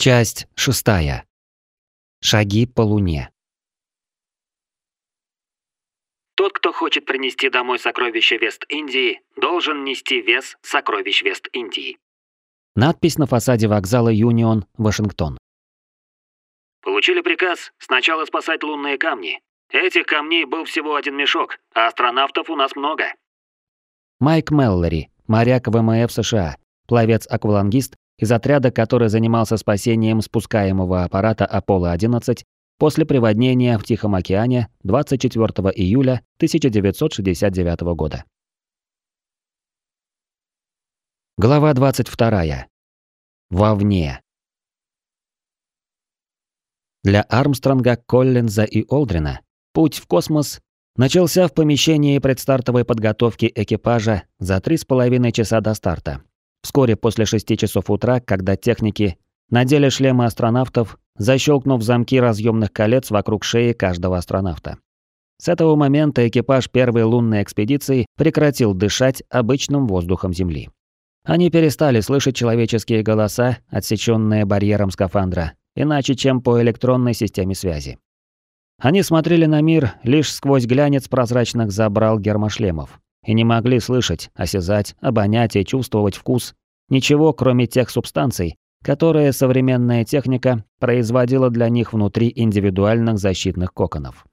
Часть 6. Шаги по Луне. Тот, кто хочет принести домой сокровища Вест-Индии, должен нести вес сокровищ Вест-Индии. Надпись на фасаде вокзала Юнион, Вашингтон. Получили приказ сначала спасать лунные камни. Этих камней был всего один мешок, а астронавтов у нас много. Майк Меллори, моряк ВМФ США, пловец-аквалангист из отряда, который занимался спасением спускаемого аппарата Аполло-11 после приводнения в Тихом океане 24 июля 1969 года. Глава 22. Вовне. Для Армстронга, Коллинза и Олдрина путь в космос начался в помещении предстартовой подготовки экипажа за 3,5 часа до старта. Вскоре после 6 часов утра, когда техники надели шлемы астронавтов, защелкнув замки разъемных колец вокруг шеи каждого астронавта. С этого момента экипаж первой лунной экспедиции прекратил дышать обычным воздухом Земли. Они перестали слышать человеческие голоса, отсеченные барьером скафандра, иначе чем по электронной системе связи. Они смотрели на мир лишь сквозь глянец прозрачных забрал гермошлемов и не могли слышать, осязать, обонять и чувствовать вкус ничего, кроме тех субстанций, которые современная техника производила для них внутри индивидуальных защитных коконов.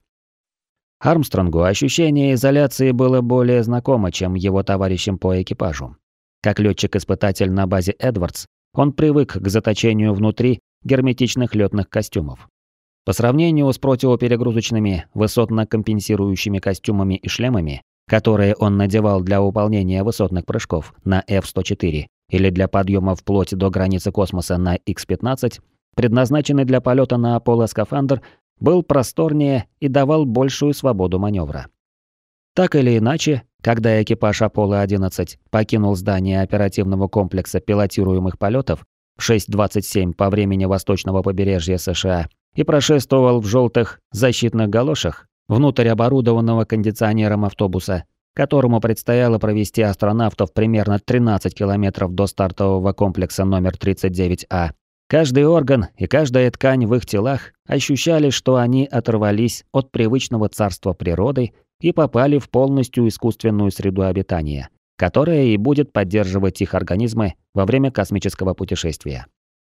Армстронгу ощущение изоляции было более знакомо, чем его товарищам по экипажу. Как летчик-испытатель на базе Эдвардс, он привык к заточению внутри герметичных летных костюмов. По сравнению с противоперегрузочными высотно-компенсирующими костюмами и шлемами, которые он надевал для выполнения высотных прыжков на F-104 или для подъема вплоть до границы космоса на X-15, предназначенный для полета на Аполло скафандр был просторнее и давал большую свободу маневра. Так или иначе, когда экипаж Аполло-11 покинул здание оперативного комплекса пилотируемых полетов в 6:27 по времени восточного побережья США и прошествовал в желтых защитных галошах внутрь оборудованного кондиционером автобуса, которому предстояло провести астронавтов примерно 13 километров до стартового комплекса номер 39А, каждый орган и каждая ткань в их телах ощущали, что они оторвались от привычного царства природы и попали в полностью искусственную среду обитания, которая и будет поддерживать их организмы во время космического путешествия.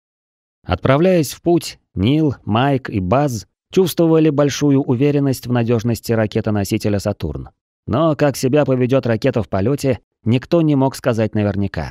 Отправляясь в путь, Нил, Майк и Базз чувствовали большую уверенность в надежности ракетоносителя «Сатурн». Но как себя поведет ракета в полете, никто не мог сказать наверняка.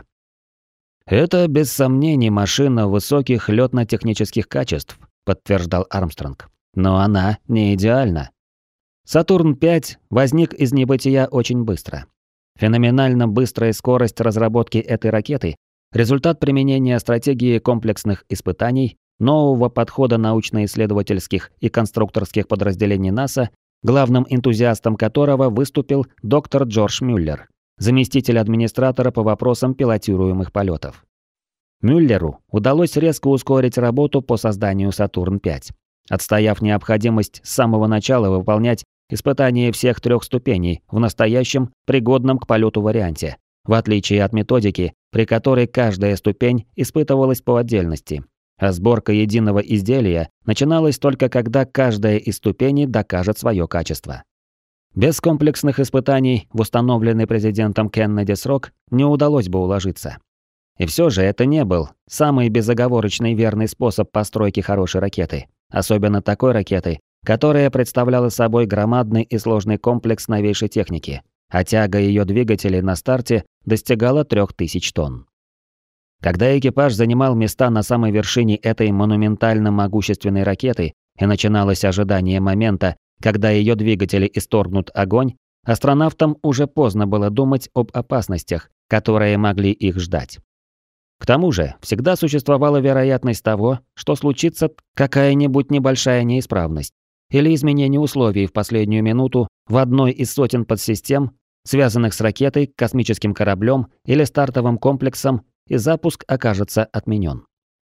«Это, без сомнений, машина высоких лётно-технических качеств», подтверждал Армстронг. «Но она не идеальна». «Сатурн-5» возник из небытия очень быстро. Феноменально быстрая скорость разработки этой ракеты – результат применения стратегии комплексных испытаний, нового подхода научно-исследовательских и конструкторских подразделений НАСА, главным энтузиастом которого выступил доктор Джордж Мюллер, заместитель администратора по вопросам пилотируемых полетов. Мюллеру удалось резко ускорить работу по созданию Сатурн-5, отстояв необходимость с самого начала выполнять испытания всех 3 ступеней в настоящем пригодном к полету варианте, в отличие от методики, при которой каждая ступень испытывалась по отдельности, а сборка единого изделия начиналась только когда каждая из ступеней докажет свое качество. Без комплексных испытаний в установленный президентом Кеннеди срок не удалось бы уложиться. И все же это не был самый безоговорочный верный способ постройки хорошей ракеты, особенно такой ракеты, которая представляла собой громадный и сложный комплекс новейшей техники, а тяга ее двигателей на старте достигала 3000 тонн. Когда экипаж занимал места на самой вершине этой монументально могущественной ракеты и начиналось ожидание момента, когда ее двигатели исторгнут огонь, астронавтам уже поздно было думать об опасностях, которые могли их ждать. К тому же, всегда существовала вероятность того, что случится какая-нибудь небольшая неисправность или изменение условий в последнюю минуту в одной из сотен подсистем, связанных с ракетой, космическим кораблем или стартовым комплексом, и запуск окажется отменен.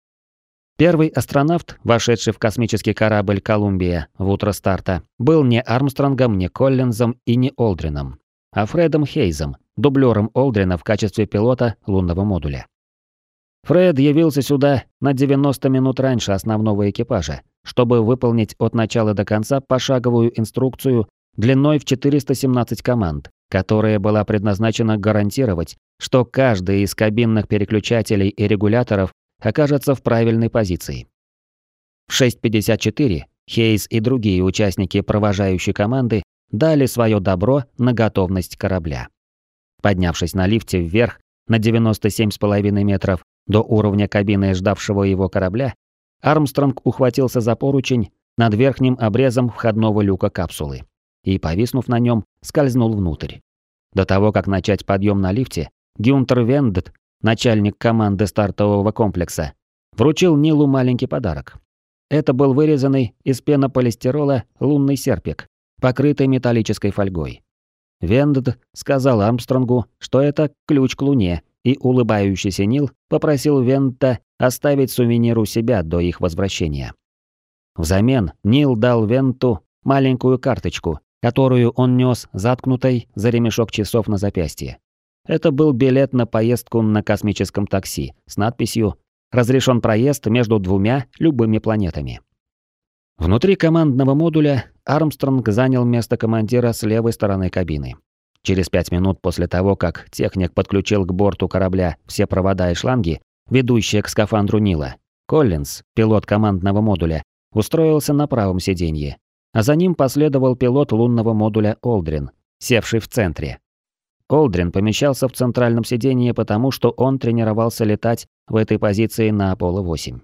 Первый астронавт, вошедший в космический корабль «Колумбия» в утро старта, был не Армстронгом, не Коллинзом и не Олдрином, а Фредом Хейзом, дублером Олдрина в качестве пилота лунного модуля. Фред явился сюда на 90 минут раньше основного экипажа, чтобы выполнить от начала до конца пошаговую инструкцию длиной в 417 команд, которая была предназначена гарантировать, что каждый из кабинных переключателей и регуляторов окажется в правильной позиции. В 6:54 Хейс и другие участники провожающей команды дали свое добро на готовность корабля. Поднявшись на лифте вверх на 97,5 метров до уровня кабины ждавшего его корабля, Армстронг ухватился за поручень над верхним обрезом входного люка капсулы и, повиснув на нем, скользнул внутрь. До того, как начать подъем на лифте, Гюнтер Вендт, начальник команды стартового комплекса, вручил Нилу маленький подарок. Это был вырезанный из пенополистирола лунный серпик, покрытый металлической фольгой. Вендт сказал Армстронгу, что это ключ к Луне, и улыбающийся Нил попросил Вендта оставить сувенир у себя до их возвращения. Взамен Нил дал Вендту маленькую карточку, которую он нес заткнутой за ремешок часов на запястье. Это был билет на поездку на космическом такси с надписью «Разрешен проезд между двумя любыми планетами». Внутри командного модуля Армстронг занял место командира с левой стороны кабины. Через 5 минут после того, как техник подключил к борту корабля все провода и шланги, ведущие к скафандру Нила, Коллинз, пилот командного модуля, устроился на правом сиденье, а за ним последовал пилот лунного модуля Олдрин, севший в центре. Олдрин помещался в центральном сиденье, потому что он тренировался летать в этой позиции на Аполло-8.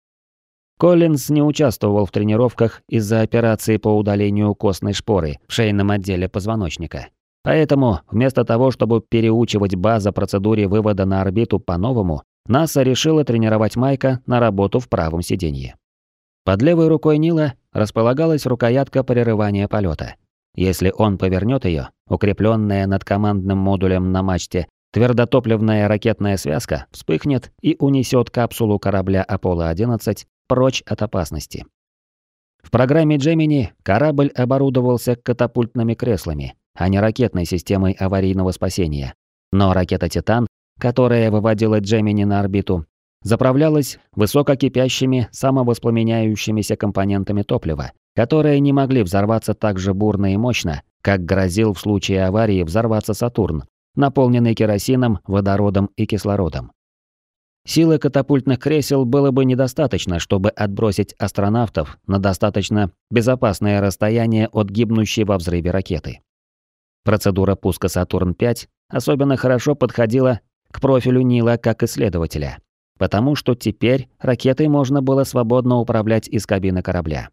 Коллинз не участвовал в тренировках из-за операции по удалению костной шпоры в шейном отделе позвоночника. Поэтому, вместо того, чтобы переучивать база процедуре вывода на орбиту по-новому, НАСА решила тренировать Майка на работу в правом сиденье. Под левой рукой Нила располагалась рукоятка прерывания полета. Если он повернет ее, укрепленная над командным модулем на мачте, твердотопливная ракетная связка вспыхнет и унесет капсулу корабля Аполло-11 прочь от опасности. В программе Gemini корабль оборудовался катапультными креслами, а не ракетной системой аварийного спасения. Но ракета «Титан», которая выводила Gemini на орбиту, заправлялась высококипящими самовоспламеняющимися компонентами топлива, которые не могли взорваться так же бурно и мощно, как грозил в случае аварии взорваться Сатурн, наполненный керосином, водородом и кислородом. Силы катапультных кресел было бы недостаточно, чтобы отбросить астронавтов на достаточно безопасное расстояние от гибнущей во взрыве ракеты. Процедура пуска Сатурн-5 особенно хорошо подходила к профилю Нила как исследователя, потому что теперь ракетой можно было свободно управлять из кабины корабля.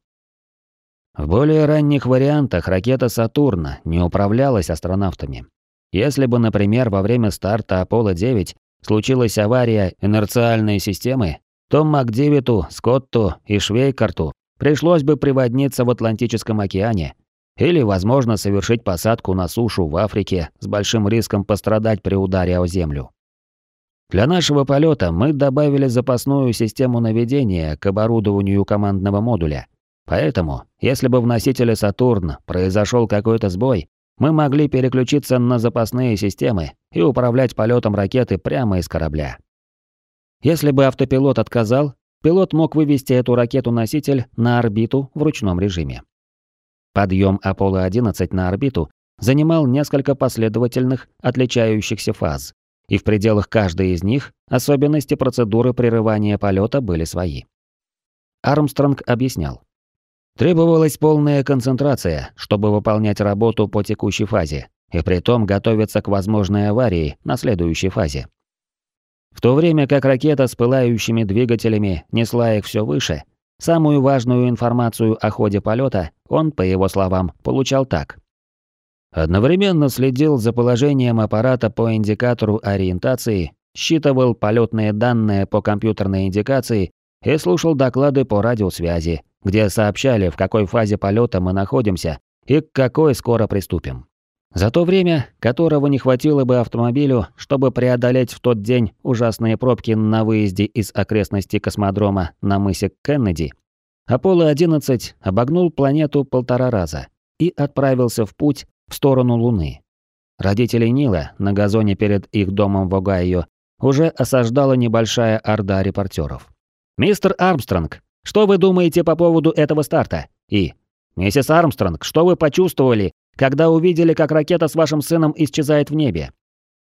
В более ранних вариантах ракета «Сатурн» не управлялась астронавтами. Если бы, например, во время старта Аполло-9 случилась авария инерциальной системы, то МакДивиту, Скотту и Швейкарту пришлось бы приводниться в Атлантическом океане или, возможно, совершить посадку на сушу в Африке с большим риском пострадать при ударе о землю. Для нашего полета мы добавили запасную систему наведения к оборудованию командного модуля. Поэтому, если бы в носителе «Сатурн» произошел какой-то сбой, мы могли переключиться на запасные системы и управлять полетом ракеты прямо из корабля. Если бы автопилот отказал, пилот мог вывести эту ракету-носитель на орбиту в ручном режиме. Подъем Аполло-11 на орбиту занимал несколько последовательных, отличающихся фаз, и в пределах каждой из них особенности процедуры прерывания полета были свои. Армстронг объяснял. Требовалась полная концентрация, чтобы выполнять работу по текущей фазе, и притом готовиться к возможной аварии на следующей фазе. В то время как ракета с пылающими двигателями несла их все выше, самую важную информацию о ходе полета он, по его словам, получал так. Одновременно следил за положением аппарата по индикатору ориентации, считывал полетные данные по компьютерной индикации и слушал доклады по радиосвязи, где сообщали, в какой фазе полета мы находимся и к какой скоро приступим. За то время, которого не хватило бы автомобилю, чтобы преодолеть в тот день ужасные пробки на выезде из окрестностей космодрома на мысе Кеннеди, Аполло-11 обогнул планету 1,5 раза и отправился в путь в сторону Луны. Родители Нила на газоне перед их домом в Огайо уже осаждала небольшая орда репортеров. «Мистер Армстронг, что вы думаете по поводу этого старта?» И «Миссис Армстронг, что вы почувствовали, когда увидели, как ракета с вашим сыном исчезает в небе?»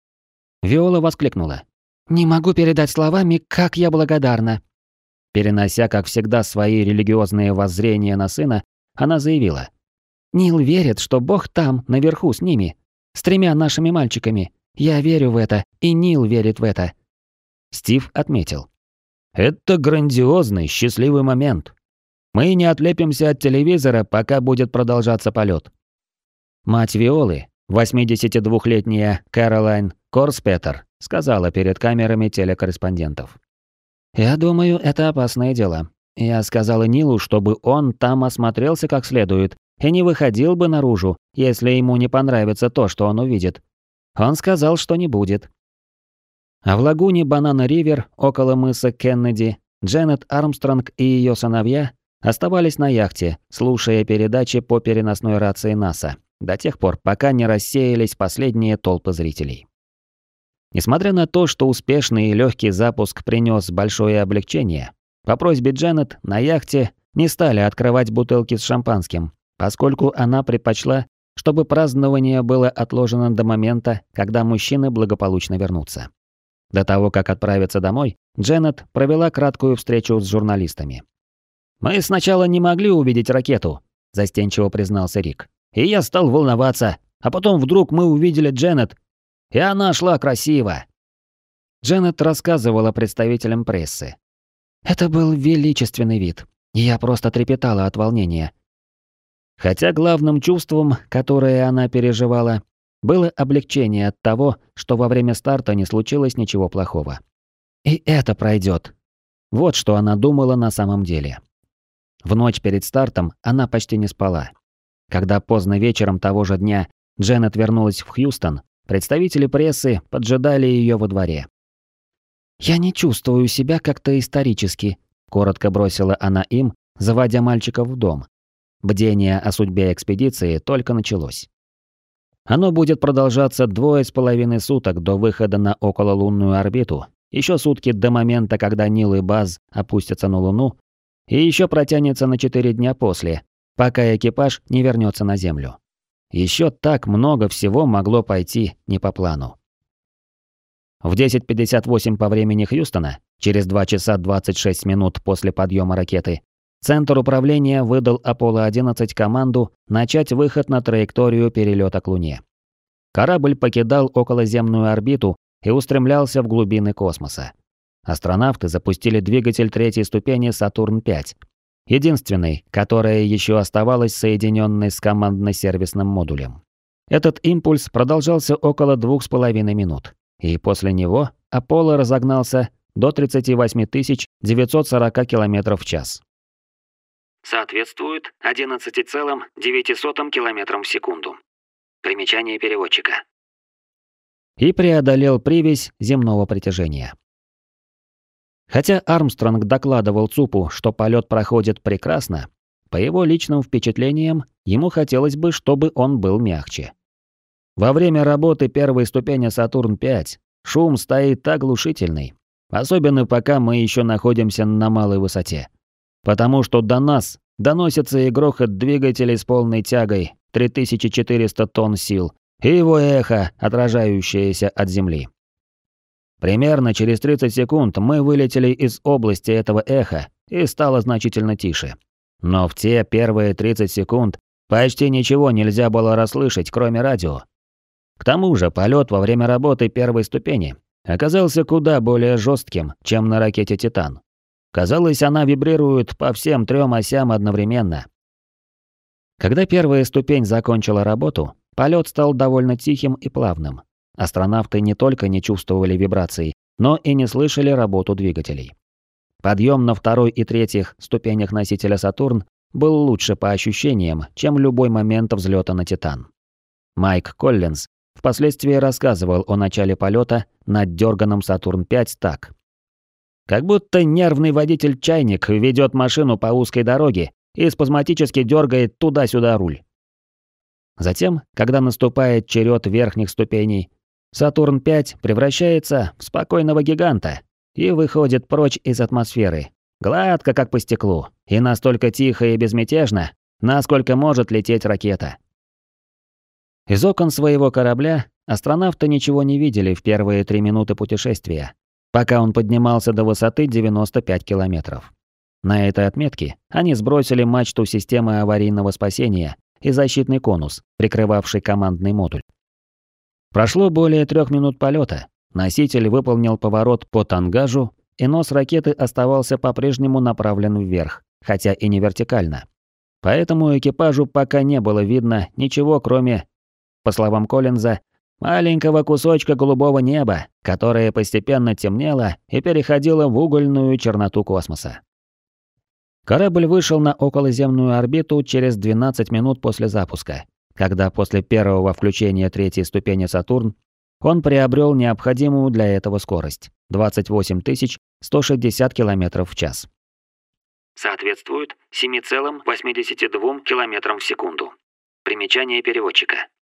Виола воскликнула. «Не могу передать словами, как я благодарна». Перенося, как всегда, свои религиозные воззрения на сына, она заявила. «Нил верит, что Бог там, наверху, с ними, с 3 нашими мальчиками. Я верю в это, и Нил верит в это». Стив отметил. «Это грандиозный, счастливый момент. Мы не отлепимся от телевизора, пока будет продолжаться полет». Мать Виолы, 82-летняя Кэролайн Корспетер, сказала перед камерами телекорреспондентов. «Я думаю, это опасное дело. Я сказала Нилу, чтобы он там осмотрелся как следует и не выходил бы наружу, если ему не понравится то, что он увидит. Он сказал, что не будет». А в лагуне Банана-Ривер, около мыса Кеннеди, Дженнет Армстронг и ее сыновья оставались на яхте, слушая передачи по переносной рации НАСА, до тех пор, пока не рассеялись последние толпы зрителей. Несмотря на то, что успешный и легкий запуск принес большое облегчение, по просьбе Дженнет на яхте не стали открывать бутылки с шампанским, поскольку она предпочла, чтобы празднование было отложено до момента, когда мужчины благополучно вернутся. До того, как отправиться домой, Дженнет провела краткую встречу с журналистами. «Мы сначала не могли увидеть ракету», – застенчиво признался Рик. «И я стал волноваться, а потом вдруг мы увидели Дженнет, и она шла красиво». Дженнет рассказывала представителям прессы. «Это был величественный вид. Я просто трепетала от волнения». Хотя главным чувством, которое она переживала, было облегчение от того, что во время старта не случилось ничего плохого. И это пройдет. Вот что она думала на самом деле. В ночь перед стартом она почти не спала. Когда поздно вечером того же дня Дженнет вернулась в Хьюстон, представители прессы поджидали ее во дворе. «Я не чувствую себя как-то исторически», – коротко бросила она им, заводя мальчиков в дом. Бдение о судьбе экспедиции только началось. Оно будет продолжаться 2,5 суток до выхода на окололунную орбиту, еще сутки до момента, когда Нил и Базз опустятся на Луну, и еще протянется на 4 дня после, пока экипаж не вернется на Землю. Еще так много всего могло пойти не по плану. В 10:58 по времени Хьюстона, через 2 часа 26 минут после подъема ракеты, Центр управления выдал Аполло-11 команду начать выход на траекторию перелета к Луне. Корабль покидал околоземную орбиту и устремлялся в глубины космоса. Астронавты запустили двигатель 3-й ступени Сатурн-5, единственный, которая еще оставалась соединенной с командно-сервисным модулем. Этот импульс продолжался около 2,5 минут, и после него Аполло разогнался до 38 940 км в час. Соответствует 11,9 км в секунду. Примечание переводчика. И преодолел привязь земного притяжения. Хотя Армстронг докладывал ЦУПу, что полет проходит прекрасно, по его личным впечатлениям, ему хотелось бы, чтобы он был мягче. Во время работы первой ступени Сатурн-5 шум стоит оглушительный, особенно пока мы еще находимся на малой высоте. Потому что до нас доносится и грохот двигателей с полной тягой 3400 тонн сил, и его эхо, отражающееся от Земли. Примерно через 30 секунд мы вылетели из области этого эха, и стало значительно тише. Но в те первые 30 секунд почти ничего нельзя было расслышать, кроме радио. К тому же полет во время работы первой ступени оказался куда более жестким, чем на ракете «Титан». Казалось, она вибрирует по всем 3 осям одновременно. Когда первая ступень закончила работу, полет стал довольно тихим и плавным. Астронавты не только не чувствовали вибраций, но и не слышали работу двигателей. Подъем на 2-й и 3-х ступенях носителя «Сатурн» был лучше по ощущениям, чем любой момент взлета на «Титан». Майк Коллинз впоследствии рассказывал о начале полета над дерганом «Сатурн-5» так. Как будто нервный водитель-чайник ведет машину по узкой дороге и спазматически дергает туда-сюда руль. Затем, когда наступает черед верхних ступеней, Сатурн-5 превращается в спокойного гиганта и выходит прочь из атмосферы, гладко, как по стеклу, и настолько тихо и безмятежно, насколько может лететь ракета. Из окон своего корабля астронавты ничего не видели в первые 3 минуты путешествия, пока он поднимался до высоты 95 километров. На этой отметке они сбросили мачту системы аварийного спасения и защитный конус, прикрывавший командный модуль. Прошло более 3 минут полета. Носитель выполнил поворот по тангажу, и нос ракеты оставался по-прежнему направлен вверх, хотя и не вертикально. Поэтому экипажу пока не было видно ничего, кроме, по словам Коллинза, маленького кусочка голубого неба, которое постепенно темнело и переходило в угольную черноту космоса. Корабль вышел на околоземную орбиту через 12 минут после запуска, когда после первого включения 3-й ступени Сатурн он приобрел необходимую для этого скорость – 28 160 км в час. Соответствует 7,82 км в секунду. Примечание переводчика.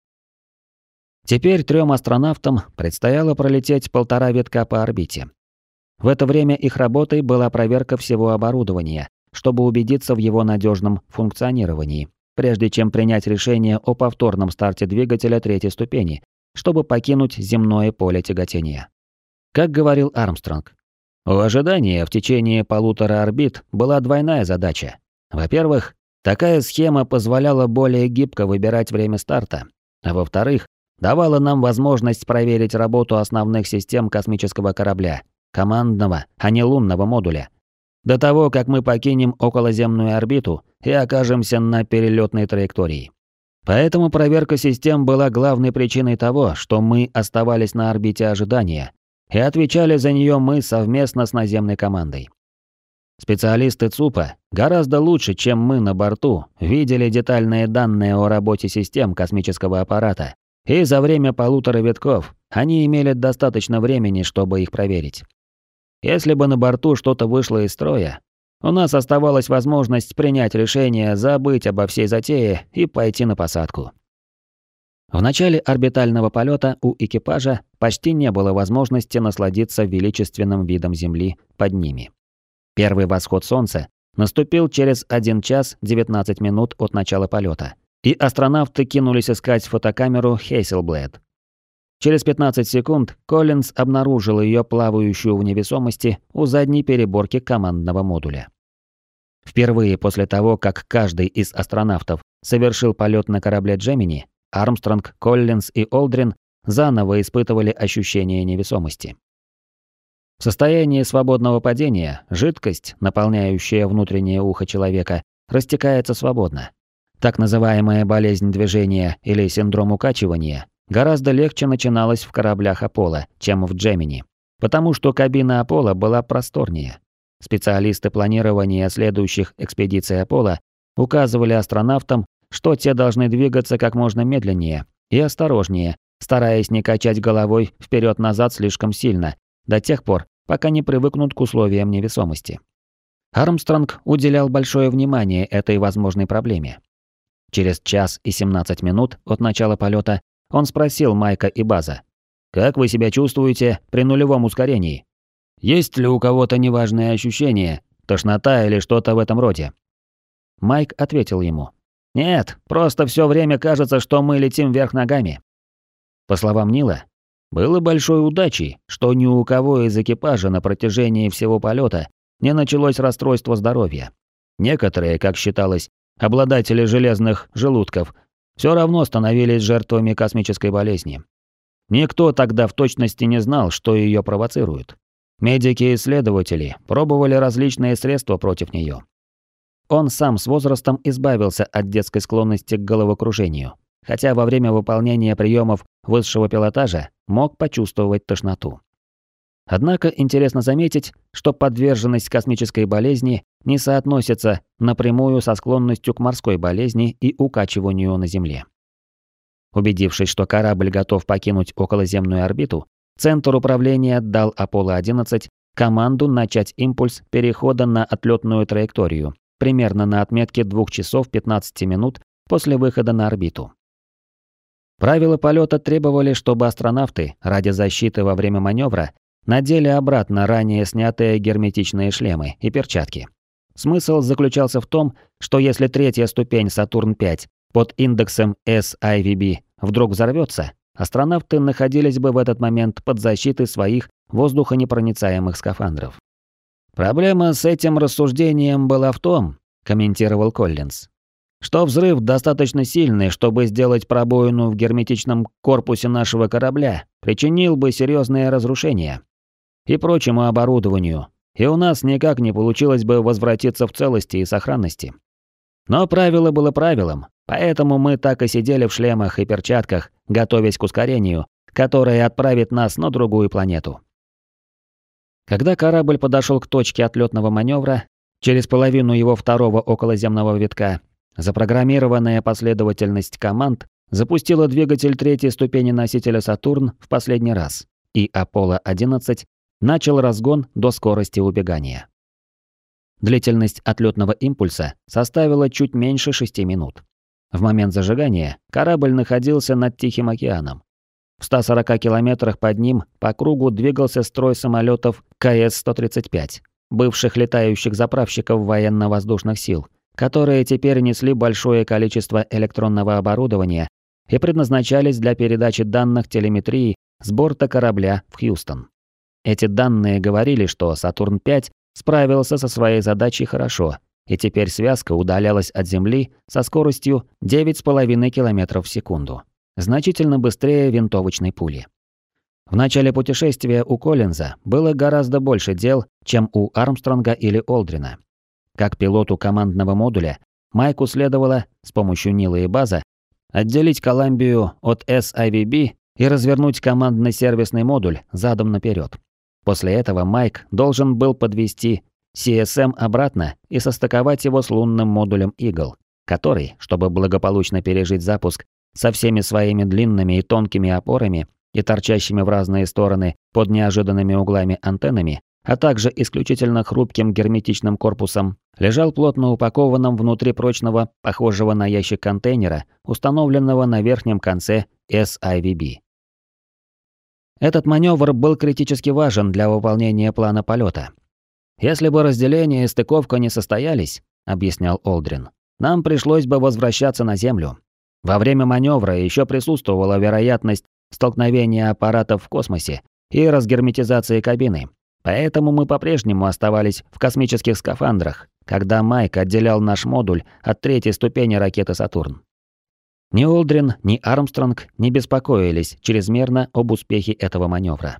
Теперь 3 астронавтам предстояло пролететь 1,5 витка по орбите. В это время их работой была проверка всего оборудования, чтобы убедиться в его надежном функционировании, прежде чем принять решение о повторном старте двигателя 3-й ступени, чтобы покинуть земное поле тяготения. Как говорил Армстронг, у ожидания в течение 1,5 орбит была двойная задача. Во-первых, такая схема позволяла более гибко выбирать время старта, а во-вторых, давала нам возможность проверить работу основных систем космического корабля, командного, а не лунного модуля, до того, как мы покинем околоземную орбиту и окажемся на перелетной траектории. Поэтому проверка систем была главной причиной того, что мы оставались на орбите ожидания, и отвечали за нее мы совместно с наземной командой. Специалисты ЦУПа гораздо лучше, чем мы на борту, видели детальные данные о работе систем космического аппарата, и за время 1,5 витков они имели достаточно времени, чтобы их проверить. Если бы на борту что-то вышло из строя, у нас оставалась возможность принять решение забыть обо всей затее и пойти на посадку. В начале орбитального полета у экипажа почти не было возможности насладиться величественным видом Земли под ними. Первый восход Солнца наступил через 1 час 19 минут от начала полета, и астронавты кинулись искать фотокамеру Хейселблэд. Через 15 секунд Коллинз обнаружил ее плавающую в невесомости у задней переборки командного модуля. Впервые после того, как каждый из астронавтов совершил полет на корабле Джемини, Армстронг, Коллинз и Олдрин заново испытывали ощущение невесомости. В состоянии свободного падения жидкость, наполняющая внутреннее ухо человека, растекается свободно. Так называемая болезнь движения или синдром укачивания гораздо легче начиналась в кораблях Аполло, чем в Джемини, потому что кабина Аполло была просторнее. Специалисты планирования следующих экспедиций Аполло указывали астронавтам, что те должны двигаться как можно медленнее и осторожнее, стараясь не качать головой вперед-назад слишком сильно, до тех пор, пока не привыкнут к условиям невесомости. Армстронг уделял большое внимание этой возможной проблеме. Через 1 час и 17 минут от начала полета он спросил Майка и База: «Как вы себя чувствуете при нулевом ускорении? Есть ли у кого-то неважные ощущения, тошнота или что-то в этом роде?» Майк ответил ему: «Нет, просто все время кажется, что мы летим вверх ногами». По словам Нила, было большой удачей, что ни у кого из экипажа на протяжении всего полета не началось расстройство здоровья. Некоторые, как считалось, обладатели железных желудков все равно становились жертвами космической болезни. Никто тогда в точности не знал, что ее провоцирует. Медики и исследователи пробовали различные средства против нее. Он сам с возрастом избавился от детской склонности к головокружению, хотя во время выполнения приемов высшего пилотажа мог почувствовать тошноту. Однако интересно заметить, что подверженность космической болезни не соотносится напрямую со склонностью к морской болезни и укачиванию на Земле. Убедившись, что корабль готов покинуть околоземную орбиту, Центр управления дал Аполло-11 команду начать импульс перехода на отлетную траекторию, примерно на отметке 2 часов 15 минут после выхода на орбиту. Правила полета требовали, чтобы астронавты ради защиты во время маневра надели обратно ранее снятые герметичные шлемы и перчатки. Смысл заключался в том, что если третья ступень Сатурн-5 под индексом SIVB вдруг взорвется, астронавты находились бы в этот момент под защитой своих воздухонепроницаемых скафандров. «Проблема с этим рассуждением была в том, — комментировал Коллинз, — что взрыв достаточно сильный, чтобы сделать пробоину в герметичном корпусе нашего корабля, причинил бы серьезные разрушения и прочему оборудованию, и у нас никак не получилось бы возвратиться в целости и сохранности. Но правило было правилом, поэтому мы так и сидели в шлемах и перчатках, готовясь к ускорению, которое отправит нас на другую планету». Когда корабль подошел к точке отлетного маневра, через половину его второго околоземного витка, запрограммированная последовательность команд запустила двигатель третьей ступени носителя «Сатурн» в последний раз, и Аполло-11 начал разгон до скорости убегания. Длительность отлетного импульса составила чуть меньше 6 минут. В момент зажигания корабль находился над Тихим океаном. В 140 километрах под ним по кругу двигался строй самолетов КС-135, бывших летающих заправщиков военно-воздушных сил, которые теперь несли большое количество электронного оборудования и предназначались для передачи данных телеметрии с борта корабля в Хьюстон. Эти данные говорили, что Сатурн-5 справился со своей задачей хорошо, и теперь связка удалялась от Земли со скоростью 9,5 км в секунду, значительно быстрее винтовочной пули. В начале путешествия у Коллинза было гораздо больше дел, чем у Армстронга или Олдрина. Как пилоту командного модуля, Майку следовало, с помощью Нила и База, отделить Коламбию от SIVB и развернуть командно-сервисный модуль задом наперед. После этого Майк должен был подвести CSM обратно и состыковать его с лунным модулем Eagle, который, чтобы благополучно пережить запуск со всеми своими длинными и тонкими опорами и торчащими в разные стороны под неожиданными углами антеннами, а также исключительно хрупким герметичным корпусом, лежал плотно упакованным внутри прочного, похожего на ящик контейнера, установленного на верхнем конце SIVB. Этот маневр был критически важен для выполнения плана полета. «Если бы разделение и стыковка не состоялись, — объяснял Олдрин, — нам пришлось бы возвращаться на Землю. Во время маневра еще присутствовала вероятность столкновения аппаратов в космосе и разгерметизации кабины, поэтому мы по-прежнему оставались в космических скафандрах, когда Майк отделял наш модуль от третьей ступени ракеты «Сатурн». Ни Олдрин, ни Армстронг не беспокоились чрезмерно об успехе этого маневра.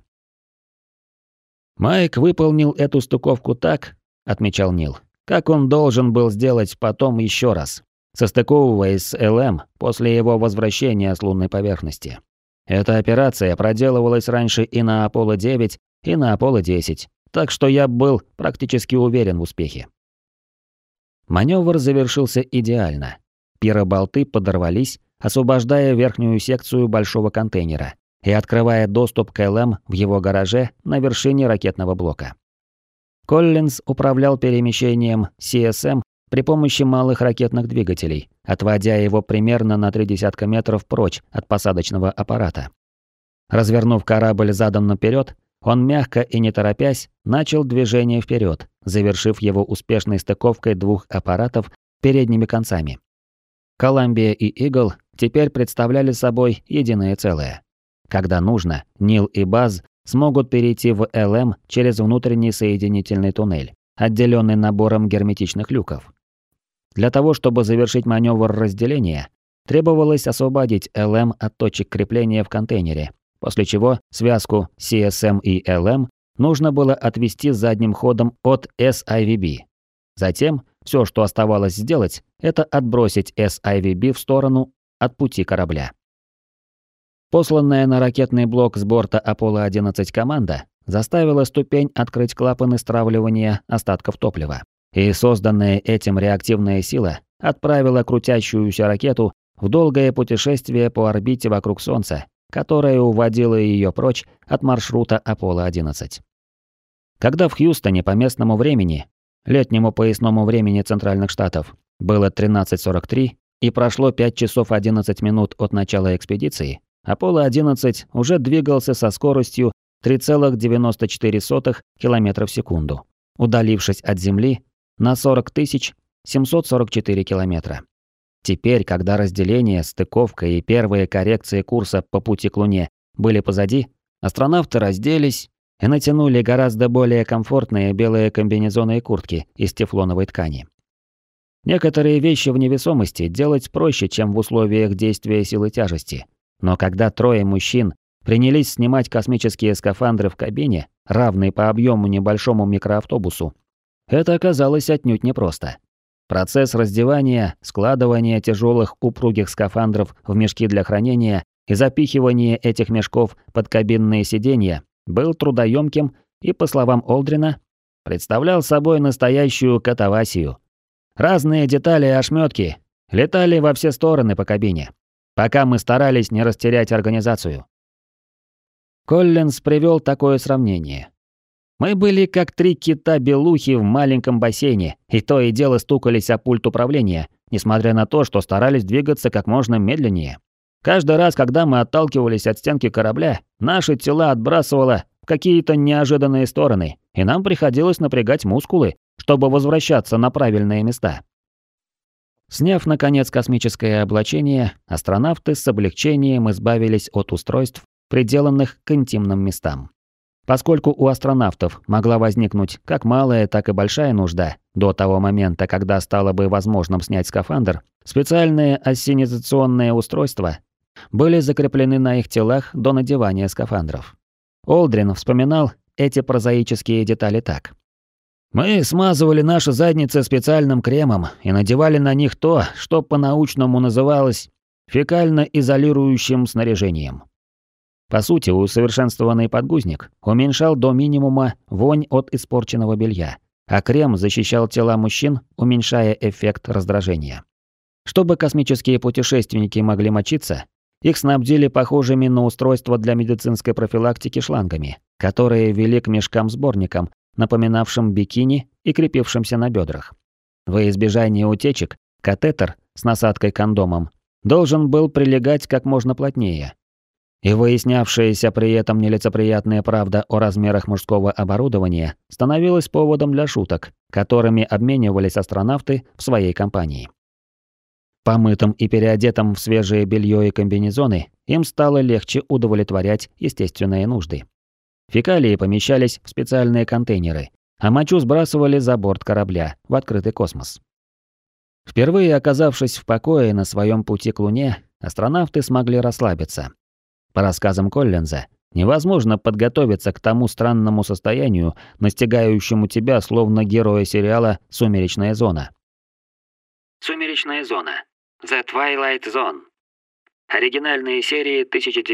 «Майк выполнил эту стыковку так, — отмечал Нил, — как он должен был сделать потом еще раз, состыковываясь с ЛМ после его возвращения с лунной поверхности. Эта операция проделывалась раньше и на Аполло-9, и на Аполло-10, так что я был практически уверен в успехе». Маневр завершился идеально. Пироболты подорвались, освобождая верхнюю секцию большого контейнера и открывая доступ к ЛМ в его гараже на вершине ракетного блока. Коллинз управлял перемещением CSM при помощи малых ракетных двигателей, отводя его примерно на 30 метров прочь от посадочного аппарата. Развернув корабль задом наперед, он мягко и не торопясь начал движение вперед, завершив его успешной стыковкой двух аппаратов передними концами. Коламбия и Игл теперь представляли собой единое целое. Когда нужно, Нил и Баз смогут перейти в ЛМ через внутренний соединительный туннель, отделенный набором герметичных люков. Для того, чтобы завершить маневр разделения, требовалось освободить ЛМ от точек крепления в контейнере, после чего связку CSM и LM нужно было отвести задним ходом от SIVB. Затем все, что оставалось сделать, это отбросить SIVB в сторону от пути корабля. Посланная на ракетный блок с борта Аполло-11 команда заставила ступень открыть клапаны стравливания остатков топлива, и созданная этим реактивная сила отправила крутящуюся ракету в долгое путешествие по орбите вокруг Солнца, которое уводило ее прочь от маршрута Аполло-11. Когда в Хьюстоне по местному времени, летнему поясному времени Центральных Штатов, было 13:43, и прошло 5 часов 11 минут от начала экспедиции, Аполло-11 уже двигался со скоростью 3,94 км в секунду, удалившись от Земли на 40 744 километра. Теперь, когда разделение, стыковка и первые коррекции курса по пути к Луне были позади, астронавты разделись и натянули гораздо более комфортные белые комбинезоны и куртки из тефлоновой ткани. Некоторые вещи в невесомости делать проще, чем в условиях действия силы тяжести. Но когда трое мужчин принялись снимать космические скафандры в кабине, равные по объему небольшому микроавтобусу, это оказалось отнюдь непросто. Процесс раздевания, складывания тяжелых упругих скафандров в мешки для хранения и запихивания этих мешков под кабинные сиденья был трудоемким и, по словам Олдрина, представлял собой настоящую катавасию. Разные детали и ошметки летали во все стороны по кабине, пока мы старались не растерять организацию. Коллинз привел такое сравнение. Мы были как 3 кита-белухи в маленьком бассейне, и то и дело стукались о пульт управления, несмотря на то, что старались двигаться как можно медленнее. Каждый раз, когда мы отталкивались от стенки корабля, наши тела отбрасывало в какие-то неожиданные стороны, и нам приходилось напрягать мускулы, чтобы возвращаться на правильные места. Сняв, наконец, космическое облачение, астронавты с облегчением избавились от устройств, приделанных к интимным местам. Поскольку у астронавтов могла возникнуть как малая, так и большая нужда до того момента, когда стало бы возможным снять скафандр, специальные ассенизационные устройства были закреплены на их телах до надевания скафандров. Олдрин вспоминал эти прозаические детали так. «Мы смазывали наши задницы специальным кремом и надевали на них то, что по-научному называлось фекально-изолирующим снаряжением. По сути, усовершенствованный подгузник уменьшал до минимума вонь от испорченного белья, а крем защищал тела мужчин, уменьшая эффект раздражения. Чтобы космические путешественники могли мочиться, их снабдили похожими на устройства для медицинской профилактики шлангами, которые вели к мешкам-сборникам, напоминавшим бикини и крепившимся на бедрах. Во избежание утечек, катетер с насадкой кондомом должен был прилегать как можно плотнее. И выяснявшаяся при этом нелицеприятная правда о размерах мужского оборудования становилась поводом для шуток, которыми обменивались астронавты в своей компании. Помытым и переодетым в свежее белье и комбинезоны им стало легче удовлетворять естественные нужды. Фекалии помещались в специальные контейнеры, а мочу сбрасывали за борт корабля в открытый космос. Впервые оказавшись в покое на своем пути к Луне, астронавты смогли расслабиться. По рассказам Коллинза, невозможно подготовиться к тому странному состоянию, настигающему тебя словно героя сериала «Сумеречная зона». «Сумеречная зона». The Twilight Zone. Оригинальные серии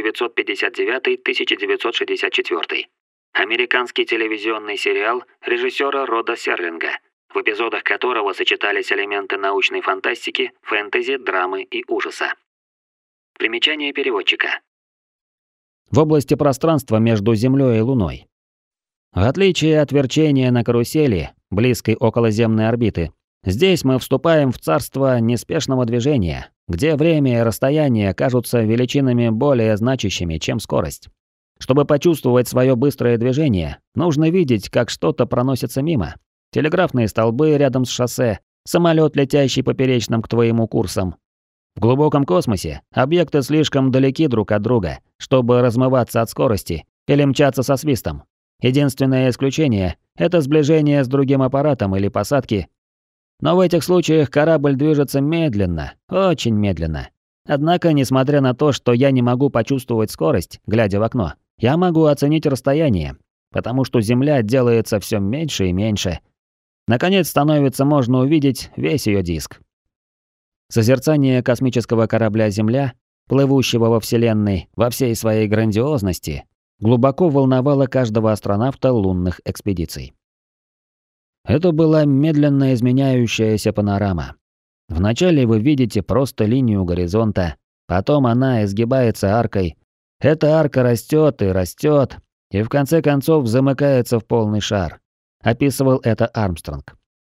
1959-1964. Американский телевизионный сериал режиссера Рода Серлинга, в эпизодах которого сочетались элементы научной фантастики, фэнтези, драмы и ужаса. Примечание переводчика. В области пространства между Землей и Луной. В отличие от вращения на карусели, близкой околоземной орбиты, здесь мы вступаем в царство неспешного движения, где время и расстояние кажутся величинами более значащими, чем скорость. Чтобы почувствовать свое быстрое движение, нужно видеть, как что-то проносится мимо. Телеграфные столбы рядом с шоссе, самолет, летящий поперечным к твоему курсам. В глубоком космосе объекты слишком далеки друг от друга, чтобы размываться от скорости или мчаться со свистом. Единственное исключение – это сближение с другим аппаратом или посадки. Но в этих случаях корабль движется медленно, очень медленно. Однако, несмотря на то, что я не могу почувствовать скорость, глядя в окно, я могу оценить расстояние, потому что Земля делается все меньше и меньше. Наконец, становится можно увидеть весь ее диск. Созерцание космического корабля «Земля», плывущего во Вселенной во всей своей грандиозности, глубоко волновало каждого астронавта лунных экспедиций. Это была медленно изменяющаяся панорама. Вначале вы видите просто линию горизонта, потом она изгибается аркой. Эта арка растет и в конце концов замыкается в полный шар. Описывал это Армстронг.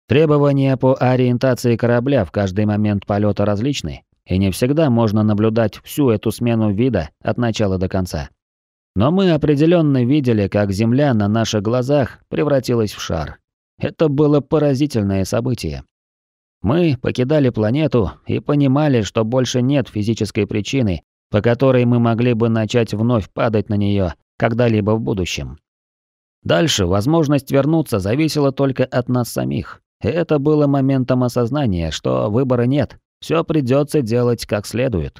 Требования по ориентации корабля в каждый момент полета различны, и не всегда можно наблюдать всю эту смену вида от начала до конца. Но мы определенно видели, как Земля на наших глазах превратилась в шар. Это было поразительное событие. Мы покидали планету и понимали, что больше нет физической причины, по которой мы могли бы начать вновь падать на нее когда-либо в будущем. Дальше возможность вернуться зависела только от нас самих. И это было моментом осознания, что выбора нет, все придется делать как следует.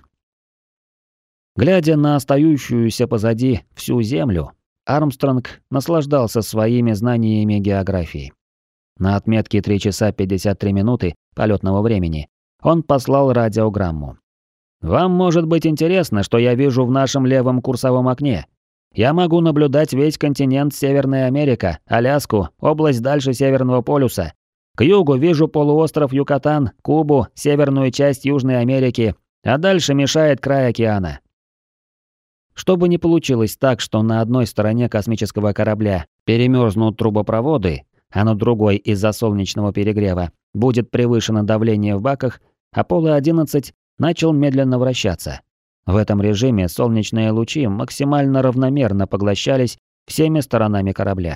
Глядя на остающуюся позади всю Землю, Армстронг наслаждался своими знаниями географии. На отметке 3 часа 53 минуты полетного времени он послал радиограмму. «Вам может быть интересно, что я вижу в нашем левом курсовом окне. Я могу наблюдать весь континент Северная Америка, Аляску, область дальше Северного полюса. К югу вижу полуостров Юкатан, Кубу, северную часть Южной Америки, а дальше мешает край океана». Чтобы не получилось так, что на одной стороне космического корабля перемерзнут трубопроводы, а на другой из-за солнечного перегрева будет превышено давление в баках, Аполло-11 начал медленно вращаться. В этом режиме солнечные лучи максимально равномерно поглощались всеми сторонами корабля.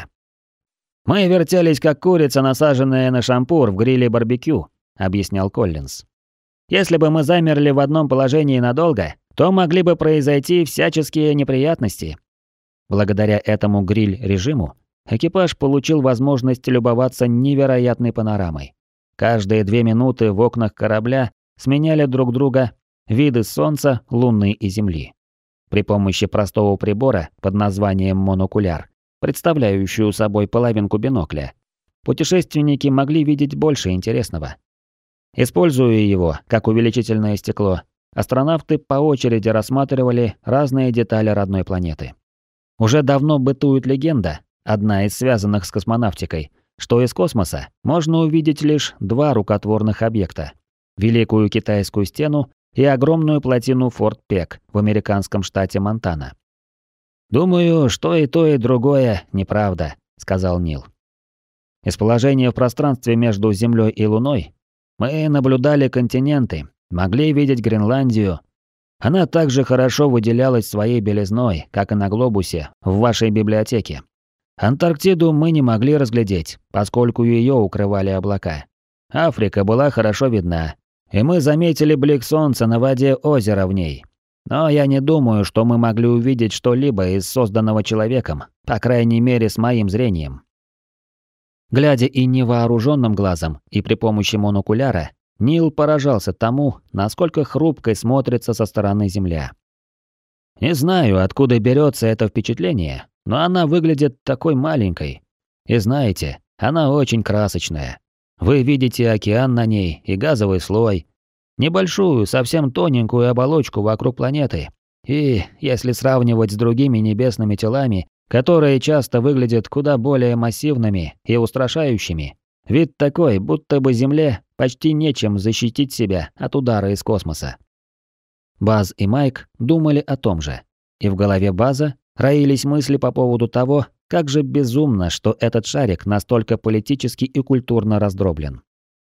«Мы вертелись, как курица, насаженная на шампур в гриле барбекю», — объяснял Коллинз. «Если бы мы замерли в одном положении надолго, то могли бы произойти всяческие неприятности». Благодаря этому гриль-режиму экипаж получил возможность любоваться невероятной панорамой. Каждые 2 минуты в окнах корабля сменяли друг друга виды Солнца, Луны и Земли. При помощи простого прибора под названием монокуляр, представляющую собой половинку бинокля, путешественники могли видеть больше интересного. Используя его как увеличительное стекло, астронавты по очереди рассматривали разные детали родной планеты. Уже давно бытует легенда, одна из связанных с космонавтикой, что из космоса можно увидеть лишь 2 рукотворных объекта – Великую Китайскую стену и огромную плотину Форт Пек в американском штате Монтана. «Думаю, что и то, и другое неправда», – сказал Нил. Из положения в пространстве между Землей и Луной мы наблюдали континенты, могли видеть Гренландию. Она также хорошо выделялась своей белизной, как и на глобусе в вашей библиотеке. Антарктиду мы не могли разглядеть, поскольку ее укрывали облака. Африка была хорошо видна, и мы заметили блик солнца на воде озера в ней. Но я не думаю, что мы могли увидеть что-либо из созданного человеком, по крайней мере с моим зрением. Глядя и невооруженным глазом, и при помощи монокуляра, Нил поражался тому, насколько хрупкой смотрится со стороны Земля. Не знаю, откуда берется это впечатление, но она выглядит такой маленькой. И знаете, она очень красочная. Вы видите океан на ней и газовый слой, небольшую, совсем тоненькую оболочку вокруг планеты. И, если сравнивать с другими небесными телами, которые часто выглядят куда более массивными и устрашающими, вид такой, будто бы Земле почти нечем защитить себя от удара из космоса. Баз и Майк думали о том же. И в голове База роились мысли по поводу того, как же безумно, что этот шарик настолько политически и культурно раздроблен.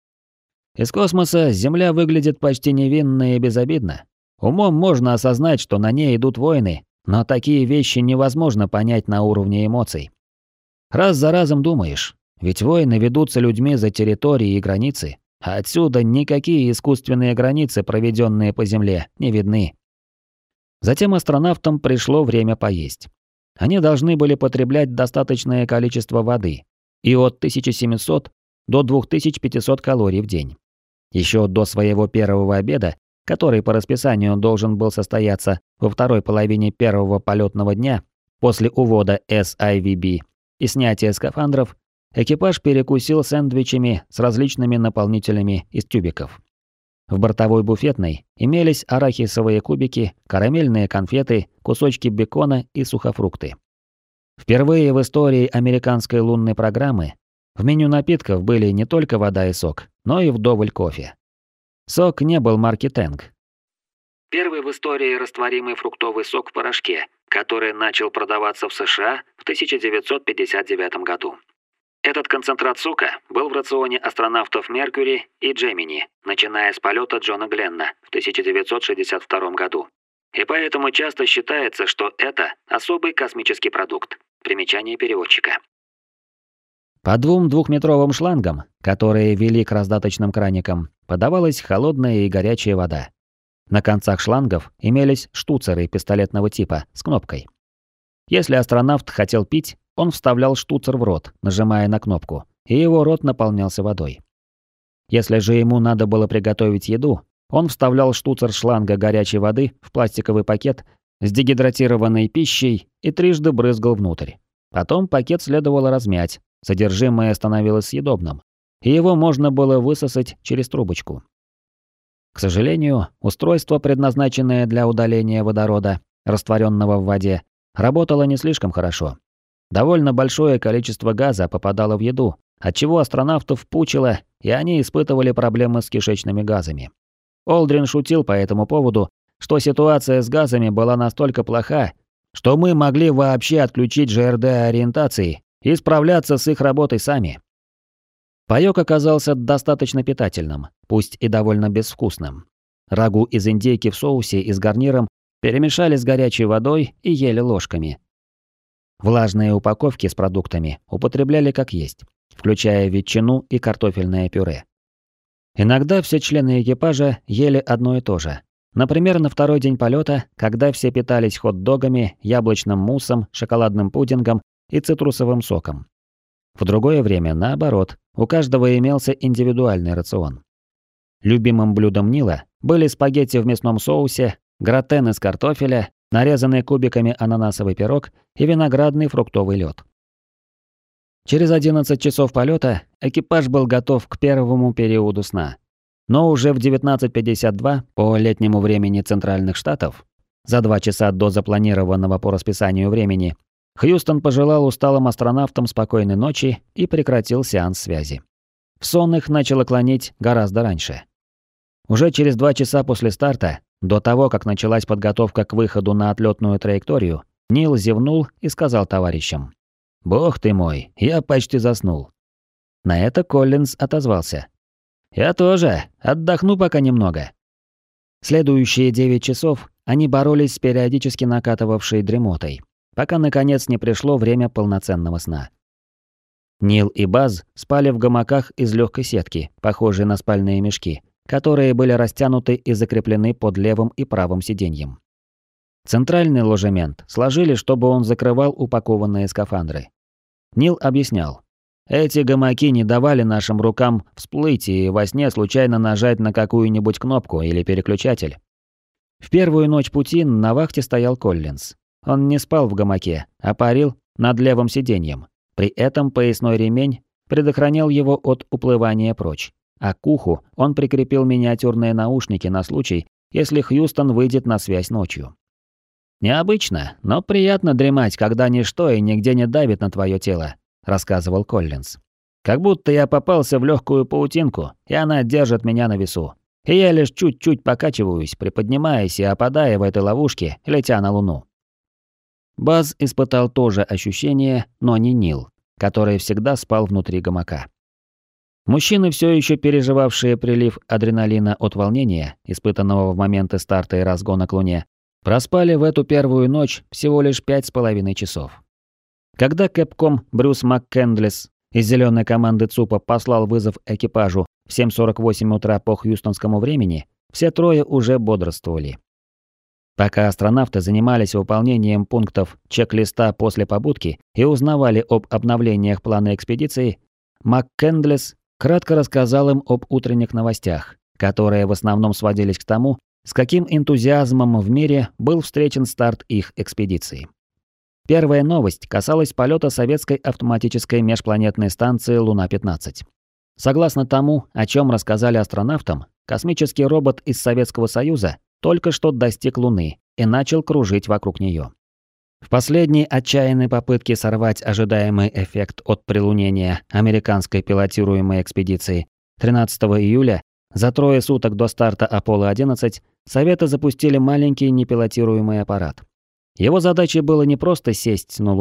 Из космоса Земля выглядит почти невинно и безобидно. Умом можно осознать, что на ней идут войны, но такие вещи невозможно понять на уровне эмоций. Раз за разом думаешь, ведь войны ведутся людьми за территории и границы, а отсюда никакие искусственные границы, проведенные по Земле, не видны. Затем астронавтам пришло время поесть. Они должны были потреблять достаточное количество воды, и от 1700 до 2500 калорий в день. Еще до своего первого обеда, который по расписанию должен был состояться во второй половине первого полетного дня, после увода SIVB и снятия скафандров, экипаж перекусил сэндвичами с различными наполнителями из тюбиков. В бортовой буфетной имелись арахисовые кубики, карамельные конфеты, кусочки бекона и сухофрукты. Впервые в истории американской лунной программы в меню напитков были не только вода и сок, но и вдоволь кофе. Сок не был марки Тэнг. Первый в истории растворимый фруктовый сок в порошке, который начал продаваться в США в 1959 году. Этот концентрат сока был в рационе астронавтов Меркьюри и Джемини, начиная с полета Джона Гленна в 1962 году. И поэтому часто считается, что это особый космический продукт. Примечание переводчика. По двум двухметровым шлангам, которые вели к раздаточным краникам, подавалась холодная и горячая вода. На концах шлангов имелись штуцеры пистолетного типа с кнопкой. Если астронавт хотел пить, он вставлял штуцер в рот, нажимая на кнопку, и его рот наполнялся водой. Если же ему надо было приготовить еду, он вставлял штуцер шланга горячей воды в пластиковый пакет с дегидратированной пищей и трижды брызгал внутрь. Потом пакет следовало размять, содержимое становилось съедобным, и его можно было высосать через трубочку. К сожалению, устройство, предназначенное для удаления водорода, растворенного в воде, работало не слишком хорошо. Довольно большое количество газа попадало в еду, отчего астронавтов пучило, и они испытывали проблемы с кишечными газами. Олдрин шутил по этому поводу, что ситуация с газами была настолько плоха, что мы могли вообще отключить ЖРД ориентации и справляться с их работой сами. Паёк оказался достаточно питательным, пусть и довольно безвкусным. Рагу из индейки в соусе и с гарниром перемешали с горячей водой и ели ложками. Влажные упаковки с продуктами употребляли как есть, включая ветчину и картофельное пюре. Иногда все члены экипажа ели одно и то же. Например, на второй день полета, когда все питались хот-догами, яблочным муссом, шоколадным пудингом и цитрусовым соком. В другое время, наоборот, у каждого имелся индивидуальный рацион. Любимым блюдом Нила были спагетти в мясном соусе, гратен из картофеля, нарезанный кубиками ананасовый пирог и виноградный фруктовый лед. Через 11 часов полета экипаж был готов к первому периоду сна. Но уже в 19:52 по летнему времени Центральных Штатов, за 2 часа до запланированного по расписанию времени, Хьюстон пожелал усталым астронавтам спокойной ночи и прекратил сеанс связи. В сон их начало клонить гораздо раньше. Уже через 2 часа после старта, до того, как началась подготовка к выходу на отлетную траекторию, Нил зевнул и сказал товарищам: «Бог ты мой, я почти заснул». На это Коллинз отозвался: «Я тоже, отдохну пока немного». Следующие 9 часов они боролись с периодически накатывавшей дремотой, пока наконец не пришло время полноценного сна. Нил и Баз спали в гамаках из легкой сетки, похожей на спальные мешки, которые были растянуты и закреплены под левым и правым сиденьем. Центральный ложемент сложили, чтобы он закрывал упакованные скафандры. Нил объяснял: «Эти гамаки не давали нашим рукам всплыть и во сне случайно нажать на какую-нибудь кнопку или переключатель». В первую ночь пути на вахте стоял Коллинз. Он не спал в гамаке, а парил над левым сиденьем. При этом поясной ремень предохранял его от уплывания прочь, а к уху он прикрепил миниатюрные наушники на случай, если Хьюстон выйдет на связь ночью. «Необычно, но приятно дремать, когда ничто и нигде не давит на твое тело», — рассказывал Коллинз. «Как будто я попался в легкую паутинку, и она держит меня на весу. И я лишь чуть-чуть покачиваюсь, приподнимаясь и опадая в этой ловушке, летя на Луну». Баз испытал то же ощущение, но не Нил, который всегда спал внутри гамака. Мужчины, все еще переживавшие прилив адреналина от волнения, испытанного в моменты старта и разгона к Луне, проспали в эту первую ночь всего лишь 5,5 часов. Когда Кэпком Брюс МакКендлес из зеленой команды ЦУПа послал вызов экипажу в 7:48 утра по хьюстонскому времени, все трое уже бодрствовали. Пока астронавты занимались выполнением пунктов чек-листа после побудки и узнавали об обновлениях плана экспедиции, МакКендлес кратко рассказал им об утренних новостях, которые в основном сводились к тому, с каким энтузиазмом в мире был встречен старт их экспедиции. Первая новость касалась полета советской автоматической межпланетной станции Луна-15. Согласно тому, о чем рассказали астронавтам, космический робот из Советского Союза только что достиг Луны и начал кружить вокруг нее. В последней отчаянной попытке сорвать ожидаемый эффект от прилунения американской пилотируемой экспедиции 13 июля, за 3 суток до старта Аполло-11, Советы запустили маленький непилотируемый аппарат. Его задачей было не просто сесть на Луну,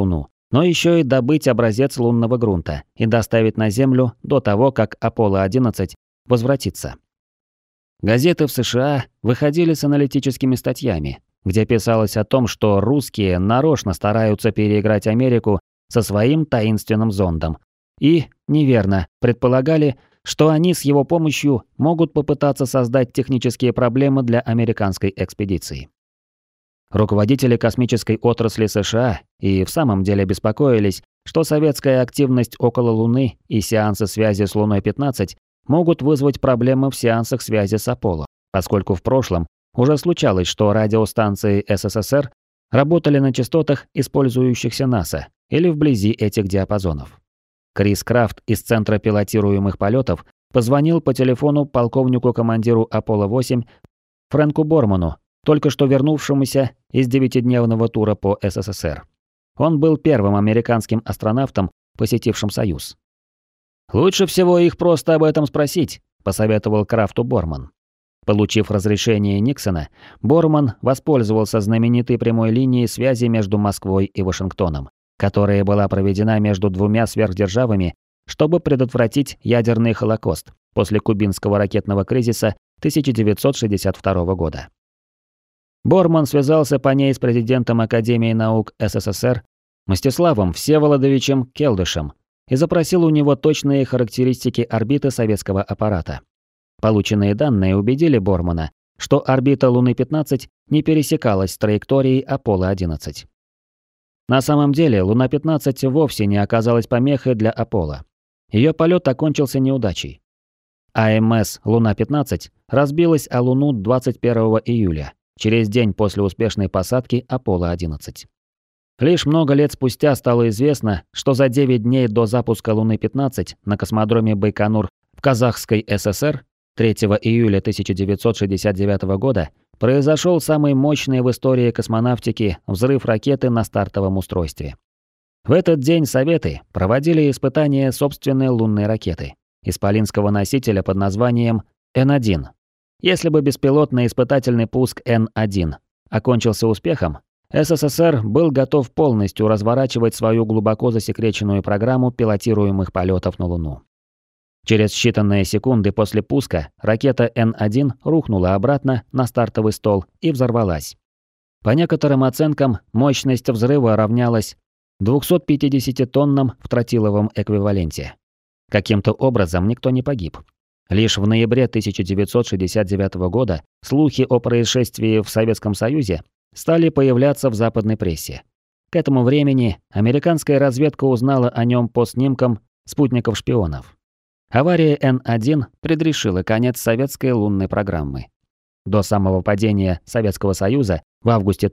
но еще и добыть образец лунного грунта и доставить на Землю до того, как Аполло-11 возвратится. Газеты в США выходили с аналитическими статьями, где писалось о том, что русские нарочно стараются переиграть Америку со своим таинственным зондом и, неверно, предполагали, что они с его помощью могут попытаться создать технические проблемы для американской экспедиции. Руководители космической отрасли США и в самом деле беспокоились, что советская активность около Луны и сеансы связи с Луной-15 могут вызвать проблемы в сеансах связи с Аполло, поскольку в прошлом уже случалось, что радиостанции СССР работали на частотах, использующихся НАСА, или вблизи этих диапазонов. Крис Крафт из Центра пилотируемых полетов позвонил по телефону полковнику-командиру Аполло-8 Фрэнку Борману, только что вернувшемуся из 9-дневного тура по СССР. Он был первым американским астронавтом, посетившим Союз. «Лучше всего их просто об этом спросить», – посоветовал Крафту Борман. Получив разрешение Никсона, Борман воспользовался знаменитой прямой линией связи между Москвой и Вашингтоном, которая была проведена между двумя сверхдержавами, чтобы предотвратить ядерный холокост после кубинского ракетного кризиса 1962 года. Борман связался по ней с президентом Академии наук СССР Мстиславом Всеволодовичем Келдышем и запросил у него точные характеристики орбиты советского аппарата. Полученные данные убедили Бормана, что орбита Луны-15 не пересекалась с траекторией Аполло-11. На самом деле, Луна-15 вовсе не оказалась помехой для Аполло. Ее полет окончился неудачей. АМС Луна-15 разбилась о Луну 21 июля, через день после успешной посадки Аполло-11. Лишь много лет спустя стало известно, что за 9 дней до запуска Луны-15 на космодроме Байконур в Казахской ССР 3 июля 1969 года произошел самый мощный в истории космонавтики взрыв ракеты на стартовом устройстве. В этот день Советы проводили испытания собственной лунной ракеты, исполинского носителя под названием Н-1. Если бы беспилотный испытательный пуск Н-1 окончился успехом, СССР был готов полностью разворачивать свою глубоко засекреченную программу пилотируемых полетов на Луну. Через считанные секунды после пуска ракета Н-1 рухнула обратно на стартовый стол и взорвалась. По некоторым оценкам, мощность взрыва равнялась 250 тоннам в тротиловом эквиваленте. Каким-то образом никто не погиб. Лишь в ноябре 1969 года слухи о происшествии в Советском Союзе стали появляться в западной прессе. К этому времени американская разведка узнала о нем по снимкам спутников-шпионов. Авария Н-1 предрешила конец советской лунной программы. До самого падения Советского Союза в августе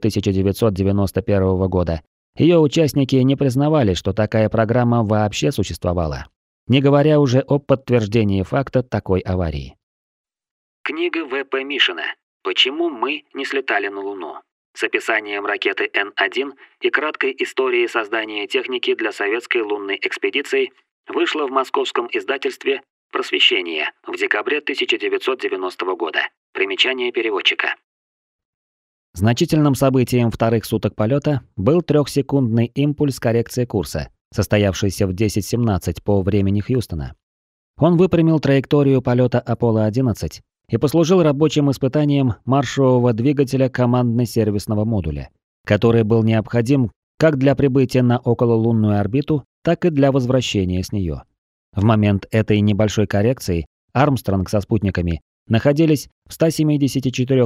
1991 года ее участники не признавали, что такая программа вообще существовала, не говоря уже о подтверждении факта такой аварии. Книга В.П. Мишина «Почему мы не слетали на Луну?» с описанием ракеты Н-1 и краткой историей создания техники для советской лунной экспедиции вышла в московском издательстве «Просвещение» в декабре 1990 года. Примечание переводчика. Значительным событием вторых суток полета был 3-секундный импульс коррекции курса, состоявшийся в 10:17 по времени Хьюстона. Он выпрямил траекторию полета Аполло-11 и послужил рабочим испытанием маршевого двигателя командно-сервисного модуля, который был необходим как для прибытия на окололунную орбиту, так и для возвращения с нее. В момент этой небольшой коррекции Армстронг со спутниками находились в 174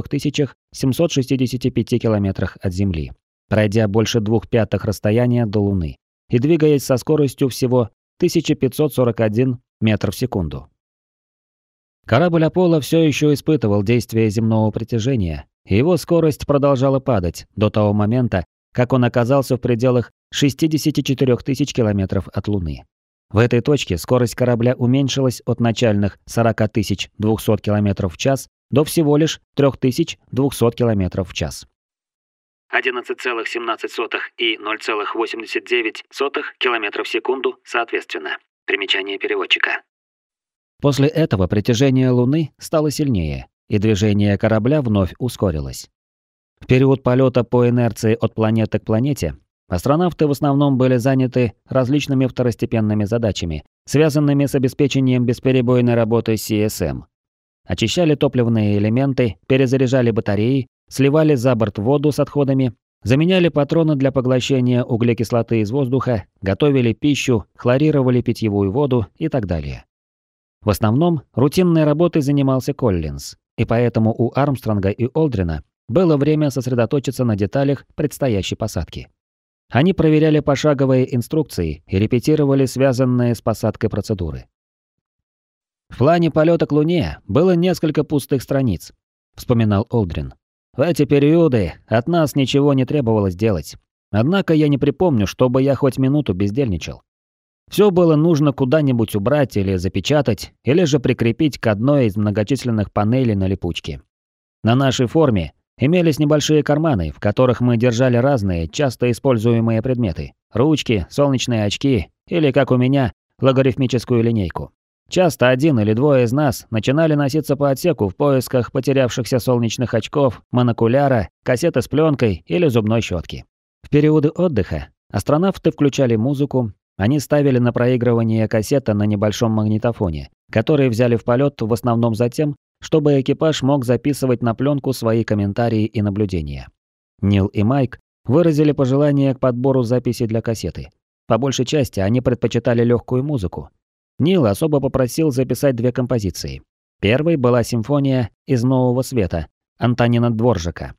765 километрах от Земли, пройдя больше 2/5 расстояния до Луны и двигаясь со скоростью всего 1541 метр в секунду. Корабль Аполло все еще испытывал действие земного притяжения, и его скорость продолжала падать до того момента, как он оказался в пределах 64 тысяч километров от Луны. В этой точке скорость корабля уменьшилась от начальных 40 200 км в час до всего лишь 3200 км в час. 11,17 и 0,89 км в секунду соответственно. Примечание переводчика. После этого притяжение Луны стало сильнее, и движение корабля вновь ускорилось. В период полета по инерции от планеты к планете астронавты в основном были заняты различными второстепенными задачами, связанными с обеспечением бесперебойной работы CSM. Очищали топливные элементы, перезаряжали батареи, сливали за борт воду с отходами, заменяли патроны для поглощения углекислоты из воздуха, готовили пищу, хлорировали питьевую воду и так далее. В основном рутинной работой занимался Коллинз, и поэтому у Армстронга и Олдрина было время сосредоточиться на деталях предстоящей посадки. Они проверяли пошаговые инструкции и репетировали связанные с посадкой процедуры. «В плане полета к Луне было несколько пустых страниц», — вспоминал Олдрин. «В эти периоды от нас ничего не требовалось делать. Однако я не припомню, чтобы я хоть минуту бездельничал. Все было нужно куда-нибудь убрать или запечатать, или же прикрепить к одной из многочисленных панелей на липучке. На нашей форме имелись небольшие карманы, в которых мы держали разные, часто используемые предметы. Ручки, солнечные очки или, как у меня, логарифмическую линейку. Часто один или двое из нас начинали носиться по отсеку в поисках потерявшихся солнечных очков, монокуляра, кассеты с пленкой или зубной щетки. В периоды отдыха астронавты включали музыку, они ставили на проигрывание кассеты на небольшом магнитофоне, который взяли в полет в основном за тем, чтобы экипаж мог записывать на пленку свои комментарии и наблюдения. Нил и Майк выразили пожелание к подбору записей для кассеты. По большей части они предпочитали легкую музыку. Нил особо попросил записать 2 композиции. Первой была симфония «Из нового света» Антонина Дворжака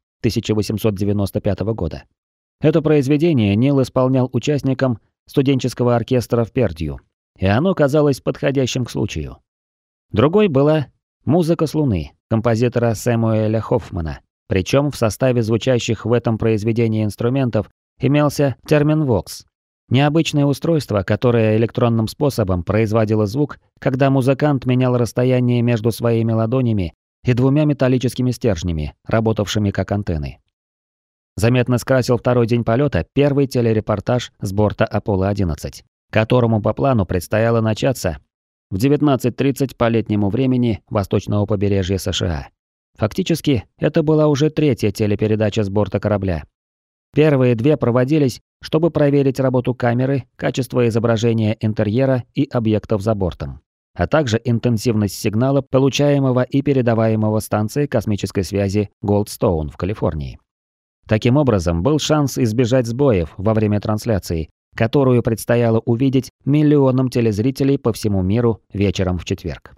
1895 года. Это произведение Нил исполнял участникам студенческого оркестра в Пердью, и оно казалось подходящим к случаю. Другой была «Музыка с Луны» композитора Сэмуэля Хоффмана, причем в составе звучащих в этом произведении инструментов имелся термин «вокс». Необычное устройство, которое электронным способом производило звук, когда музыкант менял расстояние между своими ладонями и 2 металлическими стержнями, работавшими как антенны. Заметно скрасил второй день полета первый телерепортаж с борта Аполло-11, которому по плану предстояло начаться в 19:30 по летнему времени восточного побережья США. Фактически, это была уже 3-я телепередача с борта корабля. Первые 2 проводились, чтобы проверить работу камеры, качество изображения интерьера и объектов за бортом, а также интенсивность сигнала, получаемого и передаваемого станцией космической связи Голдстоун в Калифорнии. Таким образом, был шанс избежать сбоев во время трансляции, которую предстояло увидеть миллионам телезрителей по всему миру вечером в четверг.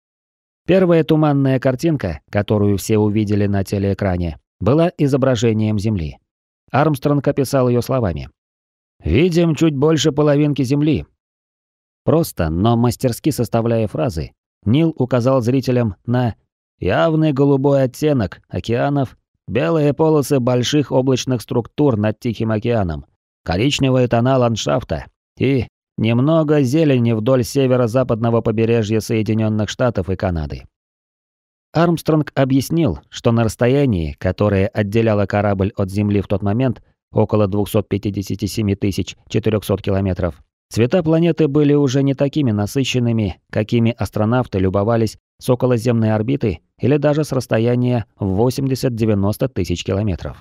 Первая туманная картинка, которую все увидели на телеэкране, была изображением Земли. Армстронг описал ее словами. «Видим чуть больше половинки Земли». Просто, но мастерски составляя фразы, Нил указал зрителям на явный голубой оттенок океанов, белые полосы больших облачных структур над Тихим океаном, коричневые тона ландшафта и немного зелени вдоль северо-западного побережья Соединенных Штатов и Канады. Армстронг объяснил, что на расстоянии, которое отделяло корабль от Земли в тот момент, около 257 400 километров, цвета планеты были уже не такими насыщенными, какими астронавты любовались с околоземной орбиты или даже с расстояния в 80-90 тысяч километров.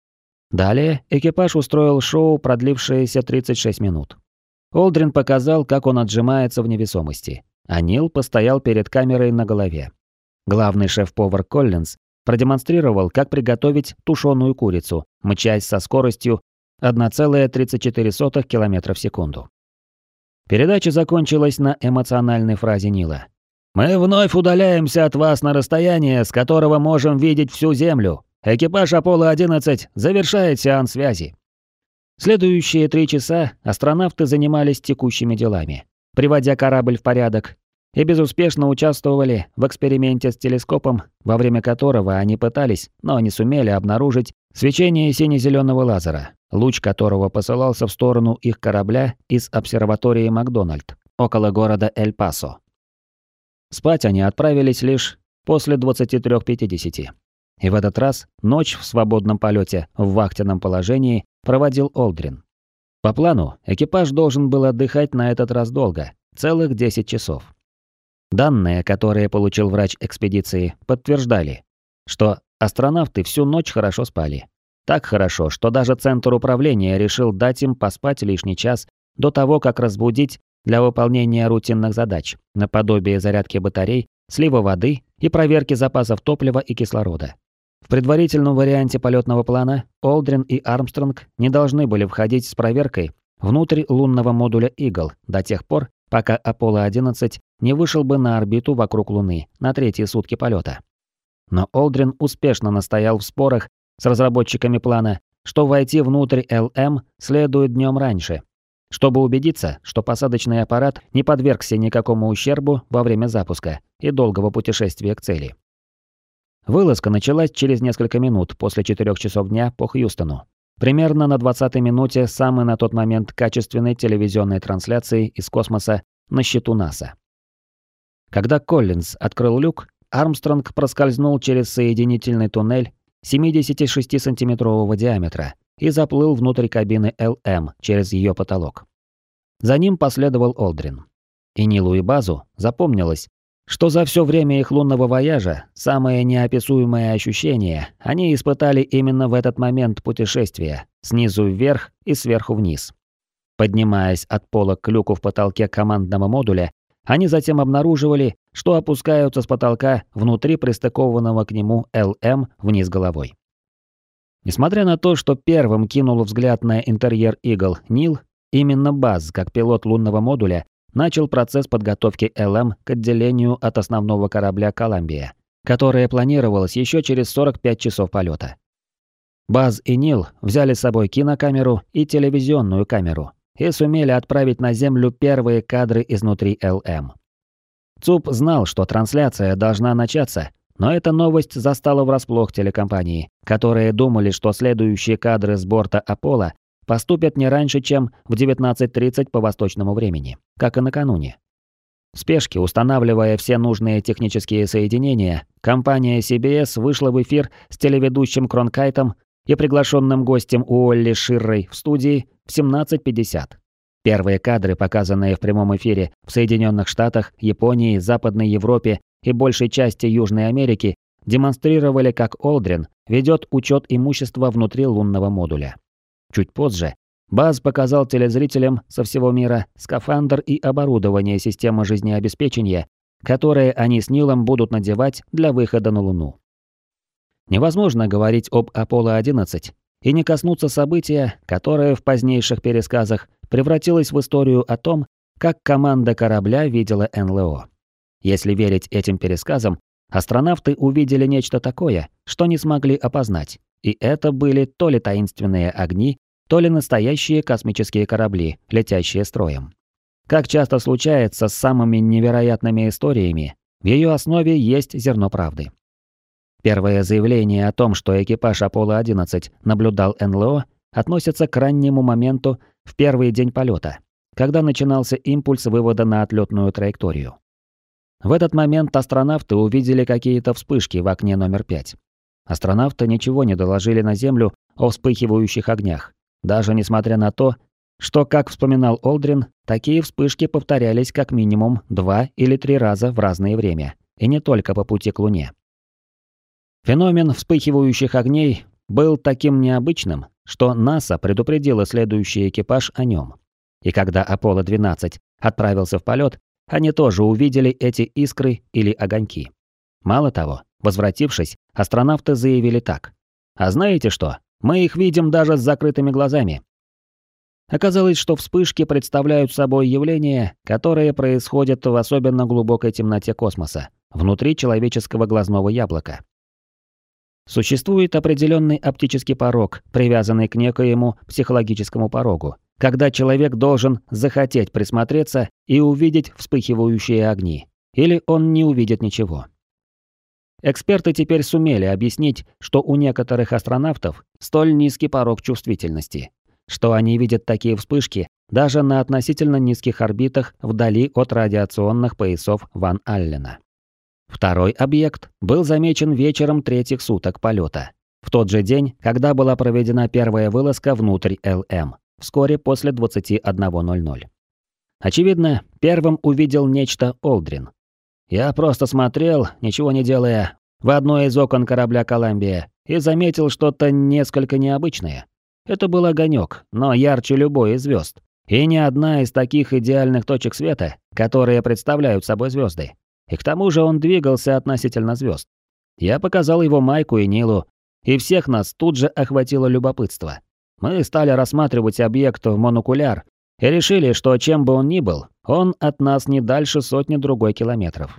Далее экипаж устроил шоу, продлившееся 36 минут. Олдрин показал, как он отжимается в невесомости, а Нил постоял перед камерой на голове. Главный шеф-повар Коллинз продемонстрировал, как приготовить тушеную курицу, мчась со скоростью 1,34 км в секунду. Передача закончилась на эмоциональной фразе Нила. «Мы вновь удаляемся от вас на расстояние, с которого можем видеть всю Землю. Экипаж Аполло-11 завершает сеанс связи». Следующие 3 часа астронавты занимались текущими делами, приводя корабль в порядок, и безуспешно участвовали в эксперименте с телескопом, во время которого они пытались, но не сумели обнаружить свечение сине-зеленого лазера, луч которого посылался в сторону их корабля из обсерватории Макдональд, около города Эль-Пасо. Спать они отправились лишь после 23:50. И в этот раз ночь в свободном полете в вахтенном положении проводил Олдрин. По плану, экипаж должен был отдыхать на этот раз долго, целых 10 часов. Данные, которые получил врач экспедиции, подтверждали, что астронавты всю ночь хорошо спали. Так хорошо, что даже центр управления решил дать им поспать лишний час до того, как разбудить для выполнения рутинных задач, наподобие зарядки батарей, слива воды и проверки запасов топлива и кислорода. В предварительном варианте полетного плана Олдрин и Армстронг не должны были входить с проверкой внутрь лунного модуля Eagle до тех пор, пока Аполло-11 не вышел бы на орбиту вокруг Луны на третьи сутки полета. Но Олдрин успешно настоял в спорах с разработчиками плана, что войти внутрь ЛМ следует днем раньше, чтобы убедиться, что посадочный аппарат не подвергся никакому ущербу во время запуска и долгого путешествия к цели. Вылазка началась через несколько минут после 4 часов дня по Хьюстону. Примерно на 20-й минуте самой на тот момент качественной телевизионной трансляции из космоса на счету НАСА. Когда Коллинз открыл люк, Армстронг проскользнул через соединительный туннель 76-сантиметрового диаметра и заплыл внутрь кабины ЛМ через ее потолок. За ним последовал Олдрин. И Нилу и Базу запомнилось, что за все время их лунного вояжа самое неописуемое ощущение они испытали именно в этот момент путешествия, снизу вверх и сверху вниз. Поднимаясь от пола к люку в потолке командного модуля, они затем обнаруживали, что опускаются с потолка внутри пристыкованного к нему ЛМ вниз головой. Несмотря на то, что первым кинул взгляд на интерьер Eagle Нил, именно Баз, как пилот лунного модуля, начал процесс подготовки ЛМ к отделению от основного корабля «Коламбия», которое планировалось еще через 45 часов полета. Баз и Нил взяли с собой кинокамеру и телевизионную камеру и сумели отправить на Землю первые кадры изнутри ЛМ. ЦУП знал, что трансляция должна начаться, но эта новость застала врасплох телекомпании, которые думали, что следующие кадры с борта Аполло поступят не раньше, чем в 19:30 по восточному времени, как и накануне. В спешке, устанавливая все нужные технические соединения, компания CBS вышла в эфир с телеведущим Кронкайтом и приглашенным гостем Уолли Ширрой в студии в 17:50. Первые кадры, показанные в прямом эфире в Соединенных Штатах, Японии, Западной Европе и большей части Южной Америки, демонстрировали, как Олдрин ведет учет имущества внутри лунного модуля. Чуть позже Баз показал телезрителям со всего мира скафандр и оборудование системы жизнеобеспечения, которые они с Нилом будут надевать для выхода на Луну. Невозможно говорить об Аполло-11 и не коснуться события, которое в позднейших пересказах превратилось в историю о том, как команда корабля видела НЛО. Если верить этим пересказам, астронавты увидели нечто такое, что не смогли опознать, и это были то ли таинственные огни, то ли настоящие космические корабли, летящие строем. Как часто случается с самыми невероятными историями, в ее основе есть зерно правды. Первое заявление о том, что экипаж Аполло-11 наблюдал НЛО, относится к раннему моменту в первый день полета, когда начинался импульс вывода на отлетную траекторию. В этот момент астронавты увидели какие-то вспышки в окне номер 5. Астронавты ничего не доложили на Землю о вспыхивающих огнях, даже несмотря на то, что, как вспоминал Олдрин, такие вспышки повторялись как минимум 2 или 3 раза в разное время, и не только по пути к Луне. Феномен вспыхивающих огней был таким необычным, что НАСА предупредила следующий экипаж о нем. И когда Аполло-12 отправился в полет, они тоже увидели эти искры или огоньки. Мало того, возвратившись, астронавты заявили так: «А знаете что? Мы их видим даже с закрытыми глазами». Оказалось, что вспышки представляют собой явления, которые происходят в особенно глубокой темноте космоса, внутри человеческого глазного яблока. Существует определенный оптический порог, привязанный к некоему психологическому порогу, когда человек должен захотеть присмотреться и увидеть вспыхивающие огни, или он не увидит ничего. Эксперты теперь сумели объяснить, что у некоторых астронавтов столь низкий порог чувствительности, что они видят такие вспышки даже на относительно низких орбитах вдали от радиационных поясов Ван Аллена. Второй объект был замечен вечером третьих суток полета, в тот же день, когда была проведена первая вылазка внутрь ЛМ, вскоре после 21:00. Очевидно, первым увидел нечто Олдрин. «Я просто смотрел, ничего не делая, в одно из окон корабля «Коламбия», и заметил что-то несколько необычное. Это был огонек, но ярче любой из звезд. И ни одна из таких идеальных точек света, которые представляют собой звезды. И к тому же он двигался относительно звезд. Я показал его Майку и Нилу, и всех нас тут же охватило любопытство. Мы стали рассматривать объект в монокуляр и решили, что чем бы он ни был, он от нас не дальше сотни-другой километров.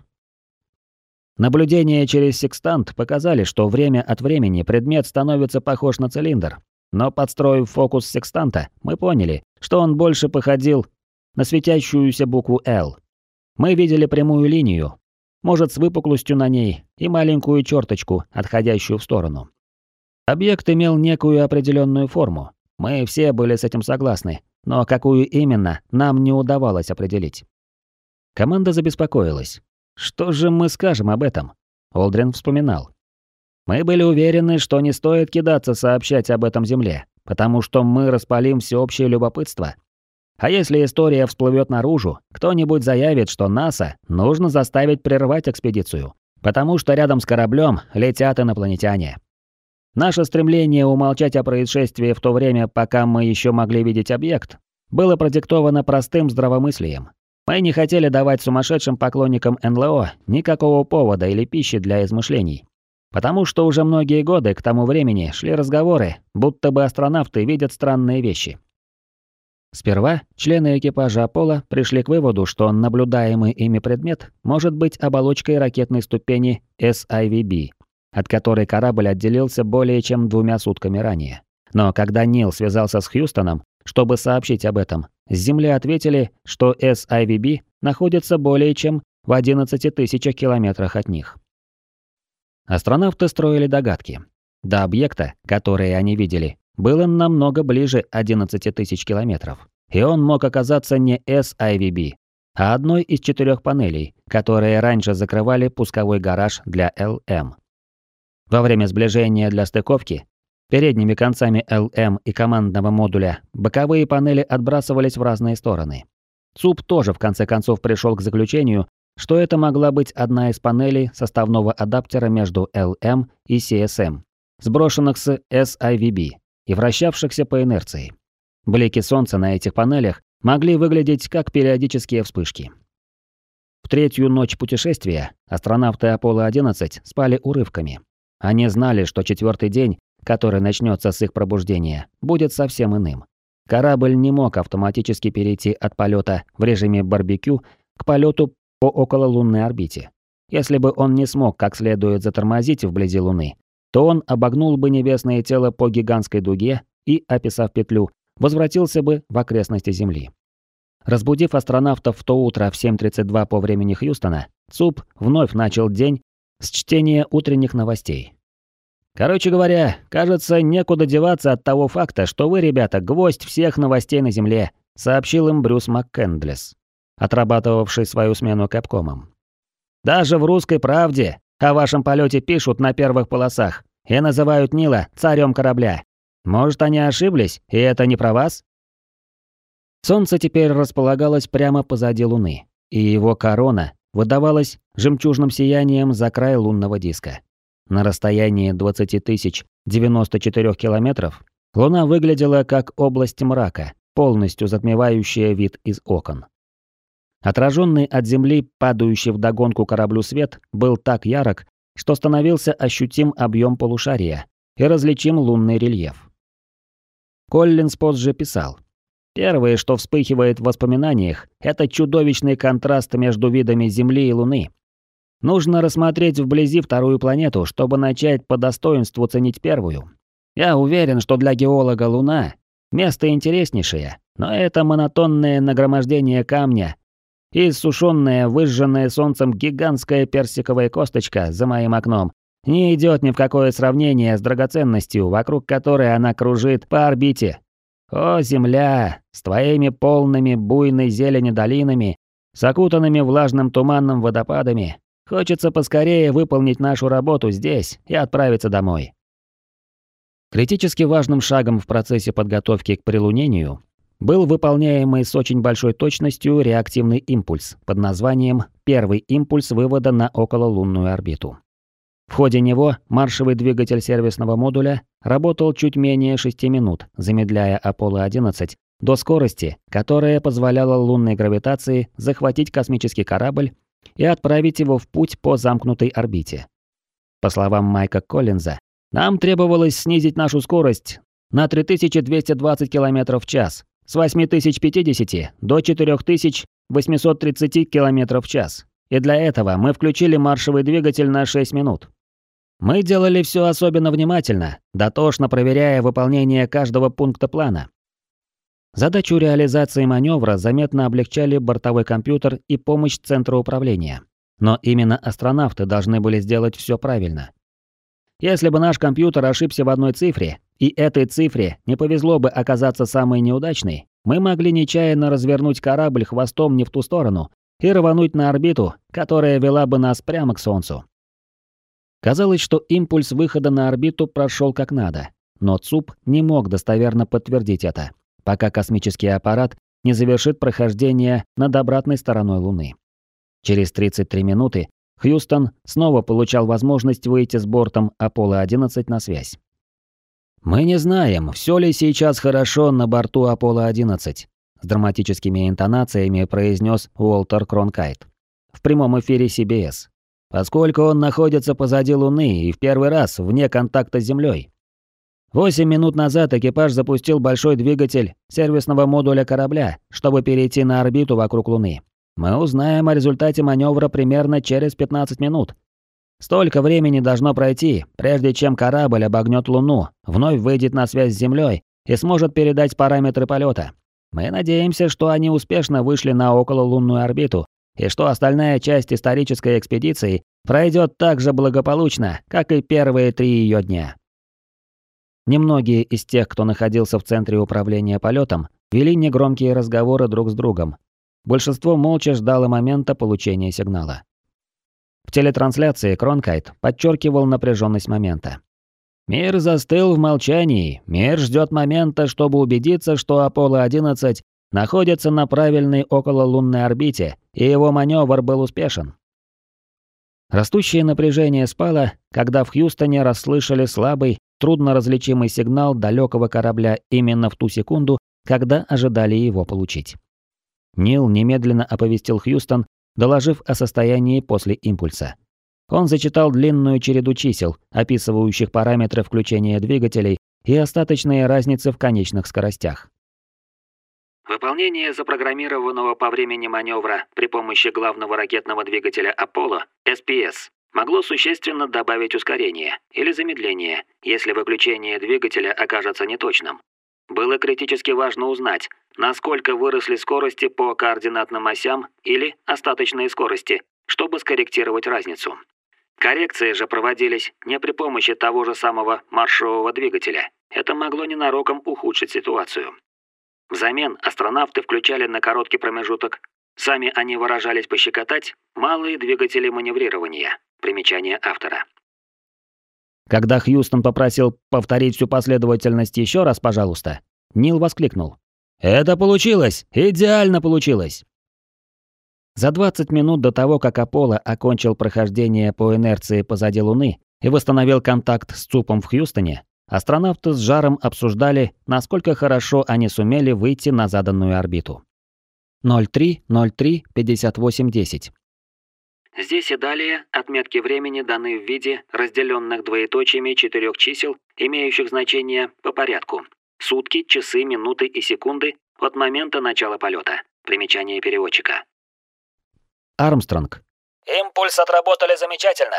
Наблюдения через секстант показали, что время от времени предмет становится похож на цилиндр. Но подстроив фокус секстанта, мы поняли, что он больше походил на светящуюся букву «Л». Мы видели прямую линию, может, с выпуклостью на ней, и маленькую черточку, отходящую в сторону. Объект имел некую определенную форму. Мы все были с этим согласны, но какую именно, нам не удавалось определить. Команда забеспокоилась. Что же мы скажем об этом? Олдрин вспоминал. Мы были уверены, что не стоит кидаться сообщать об этом Земле, потому что мы распалим всеобщее любопытство. А если история всплывет наружу, кто-нибудь заявит, что НАСА нужно заставить прервать экспедицию, потому что рядом с кораблем летят инопланетяне. Наше стремление умолчать о происшествии в то время, пока мы еще могли видеть объект, было продиктовано простым здравомыслием. Мы не хотели давать сумасшедшим поклонникам НЛО никакого повода или пищи для измышлений. Потому что уже многие годы к тому времени шли разговоры, будто бы астронавты видят странные вещи. Сперва члены экипажа Аполло пришли к выводу, что наблюдаемый ими предмет может быть оболочкой ракетной ступени SIVB, от которой корабль отделился более чем 2 сутками ранее. Но когда Нил связался с Хьюстоном, чтобы сообщить об этом, с Земли ответили, что SIVB находится более чем в 11 тысячах километрах от них. Астронавты строили догадки. До объекта, который они видели, было намного ближе 11 тысяч километров. И он мог оказаться не SIVB, а одной из 4 панелей, которые раньше закрывали пусковой гараж для ЛМ. Во время сближения для стыковки передними концами ЛМ и командного модуля боковые панели отбрасывались в разные стороны. ЦУП тоже в конце концов пришел к заключению, что это могла быть одна из панелей составного адаптера между ЛМ и CSM, сброшенных с SIVB и вращавшихся по инерции. Блики солнца на этих панелях могли выглядеть как периодические вспышки. В третью ночь путешествия астронавты Аполло-11 спали урывками. Они знали, что 4-й день, который начнется с их пробуждения, будет совсем иным. Корабль не мог автоматически перейти от полета в режиме барбекю к полету по окололунной орбите. Если бы он не смог как следует затормозить вблизи Луны, то он обогнул бы небесное тело по гигантской дуге и, описав петлю, возвратился бы в окрестности Земли. Разбудив астронавтов в то утро в 7:32 по времени Хьюстона, ЦУП вновь начал день с чтения утренних новостей. Короче говоря, кажется, некуда деваться от того факта, что вы, ребята, гвоздь всех новостей на Земле, сообщил им Брюс МакКендлес, отрабатывавший свою смену капкомом. Даже в «Русской правде» о вашем полете пишут на первых полосах и называют Нила царем корабля. Может, они ошиблись, и это не про вас? Солнце теперь располагалось прямо позади Луны, и его корона выдавалась жемчужным сиянием за край лунного диска. На расстоянии 20 094 километров Луна выглядела как область мрака, полностью затмевающая вид из окон. Отраженный от Земли, падающий вдогонку кораблю свет, был так ярок, что становился ощутим объем полушария и различим лунный рельеф. Коллинз позже писал: «Первое, что вспыхивает в воспоминаниях, это чудовищный контраст между видами Земли и Луны. Нужно рассмотреть вблизи вторую планету, чтобы начать по достоинству ценить первую. Я уверен, что для геолога Луна – место интереснейшее, но это монотонное нагромождение камня и иссушенная, выжженная солнцем гигантская персиковая косточка за моим окном не идет ни в какое сравнение с драгоценностью, вокруг которой она кружит по орбите. О, Земля, с твоими полными буйной зелени долинами, с окутанными влажным туманным водопадами. Хочется поскорее выполнить нашу работу здесь и отправиться домой». Критически важным шагом в процессе подготовки к прилунению был выполняемый с очень большой точностью реактивный импульс под названием «Первый импульс вывода на окололунную орбиту». В ходе него маршевый двигатель сервисного модуля работал чуть менее 6 минут, замедляя Аполло-11 до скорости, которая позволяла лунной гравитации захватить космический корабль и отправить его в путь по замкнутой орбите. По словам Майка Коллинза, нам требовалось снизить нашу скорость на 3220 км в час с 8050 до 4830 км в час. И для этого мы включили маршевый двигатель на 6 минут. Мы делали все особенно внимательно, дотошно проверяя выполнение каждого пункта плана. Задачу реализации маневра заметно облегчали бортовой компьютер и помощь центра управления. Но именно астронавты должны были сделать все правильно. Если бы наш компьютер ошибся в одной цифре, и этой цифре не повезло бы оказаться самой неудачной, мы могли нечаянно развернуть корабль хвостом не в ту сторону и рвануть на орбиту, которая вела бы нас прямо к Солнцу. Казалось, что импульс выхода на орбиту прошел как надо, но ЦУП не мог достоверно подтвердить это, пока космический аппарат не завершит прохождение над обратной стороной Луны. Через 33 минуты Хьюстон снова получал возможность выйти с бортом Аполло-11 на связь. «Мы не знаем, все ли сейчас хорошо на борту Аполло-11», с драматическими интонациями произнес Уолтер Кронкайт в прямом эфире CBS, поскольку он находится позади Луны и в первый раз вне контакта с Землей. 8 минут назад экипаж запустил большой двигатель сервисного модуля корабля, чтобы перейти на орбиту вокруг Луны. Мы узнаем о результате маневра примерно через 15 минут. Столько времени должно пройти, прежде чем корабль обогнет Луну, вновь выйдет на связь с Землей и сможет передать параметры полета. Мы надеемся, что они успешно вышли на окололунную орбиту и что остальная часть исторической экспедиции пройдет так же благополучно, как и первые 3 ее дня. Немногие из тех, кто находился в центре управления полетом, вели негромкие разговоры друг с другом. Большинство молча ждало момента получения сигнала. В телетрансляции Кронкайт подчеркивал напряженность момента. «Мир застыл в молчании, мир ждет момента, чтобы убедиться, что Аполло-11 находится на правильной окололунной орбите, и его маневр был успешен». Растущее напряжение спало, когда в Хьюстоне расслышали слабый, трудно различимый сигнал далекого корабля именно в ту секунду, когда ожидали его получить. Нил немедленно оповестил Хьюстон, доложив о состоянии после импульса. Он зачитал длинную череду чисел, описывающих параметры включения двигателей и остаточные разницы в конечных скоростях. Выполнение запрограммированного по времени маневра при помощи главного ракетного двигателя Аполло, СПС, могло существенно добавить ускорение или замедление, если выключение двигателя окажется неточным. Было критически важно узнать, насколько выросли скорости по координатным осям или остаточные скорости, чтобы скорректировать разницу. Коррекции же проводились не при помощи того же самого маршевого двигателя. Это могло ненароком ухудшить ситуацию. Взамен астронавты включали на короткий промежуток, сами они выражались пощекотать, малые двигатели маневрирования. Примечание автора. Когда Хьюстон попросил повторить всю последовательность еще раз, пожалуйста, Нил воскликнул: «Это получилось! Идеально получилось!» За 20 минут до того, как Аполло окончил прохождение по инерции позади Луны и восстановил контакт с ЦУПом в Хьюстоне, астронавты с жаром обсуждали, насколько хорошо они сумели выйти на заданную орбиту. 03:03:58:10. Здесь и далее отметки времени даны в виде разделенных двоеточиями 4 чисел, имеющих значение по порядку. Сутки, часы, минуты и секунды от момента начала полета. Примечание переводчика. Армстронг. Импульс отработали замечательно.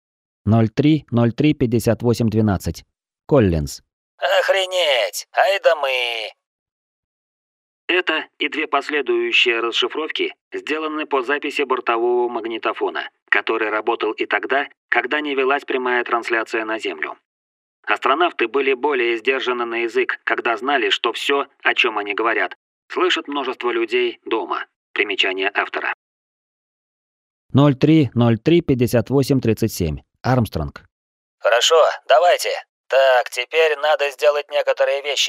03:03:58:12. Коллинз. Охренеть! Ай да мы! Это и 2 последующие расшифровки сделаны по записи бортового магнитофона, который работал и тогда, когда не велась прямая трансляция на Землю. Астронавты были более сдержаны на язык, когда знали, что все, о чем они говорят, слышат множество людей дома. Примечание автора. 03:03:58:37. Армстронг. Хорошо, давайте. Так, теперь надо сделать некоторые вещи.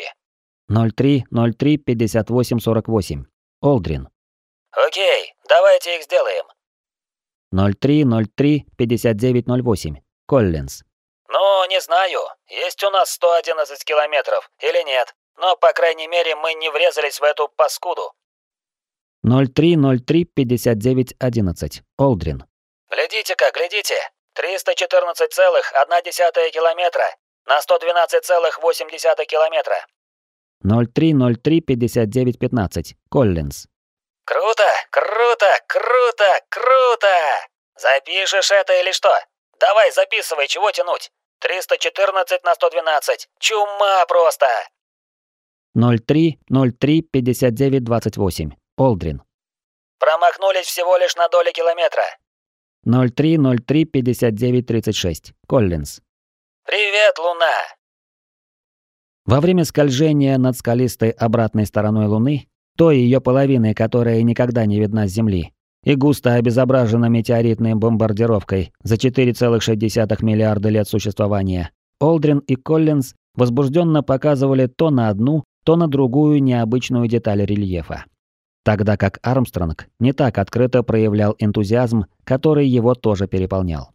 03:03:58:48. Олдрин. Окей, давайте их сделаем. 03:03:59:08. Коллинз. Ну, не знаю, есть у нас 111 километров или нет, но, по крайней мере, мы не врезались в эту паскуду. 03:03:59:11. Олдрин. Глядите-ка, глядите. 314,1 километра на 112,8 километра. 03:03:59:15. Коллинз. Круто, круто, круто, круто! Запишешь это или что? Давай, записывай, чего тянуть? 314 на 112. Чума просто! 03:03:59:28. Олдрин. Промахнулись всего лишь на доли километра. 03:03:59:36. Коллинз. Привет, Луна! Во время скольжения над скалистой обратной стороной Луны, той ее половиной, которая никогда не видна с Земли, и густо обезображена метеоритной бомбардировкой за 4,6 миллиарда лет существования, Олдрин и Коллинз возбужденно показывали то на одну, то на другую необычную деталь рельефа. Тогда как Армстронг не так открыто проявлял энтузиазм, который его тоже переполнял.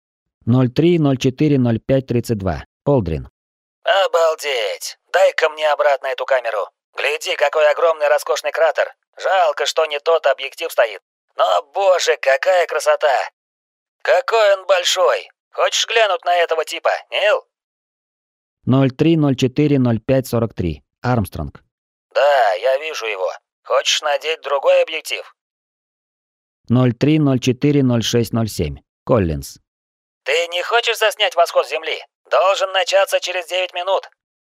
03:04:05:32. Олдрин. Обалдеть! Дай-ка мне обратно эту камеру. Гляди, какой огромный роскошный кратер. Жалко, что не тот объектив стоит. Но, боже, какая красота! Какой он большой! Хочешь глянуть на этого типа, Нил? 03:04:05:43. Армстронг. Да, я вижу его. Хочешь надеть другой объектив? 03:04:06:07. Коллинз. Ты не хочешь заснять восход Земли? Должен начаться через 9 минут.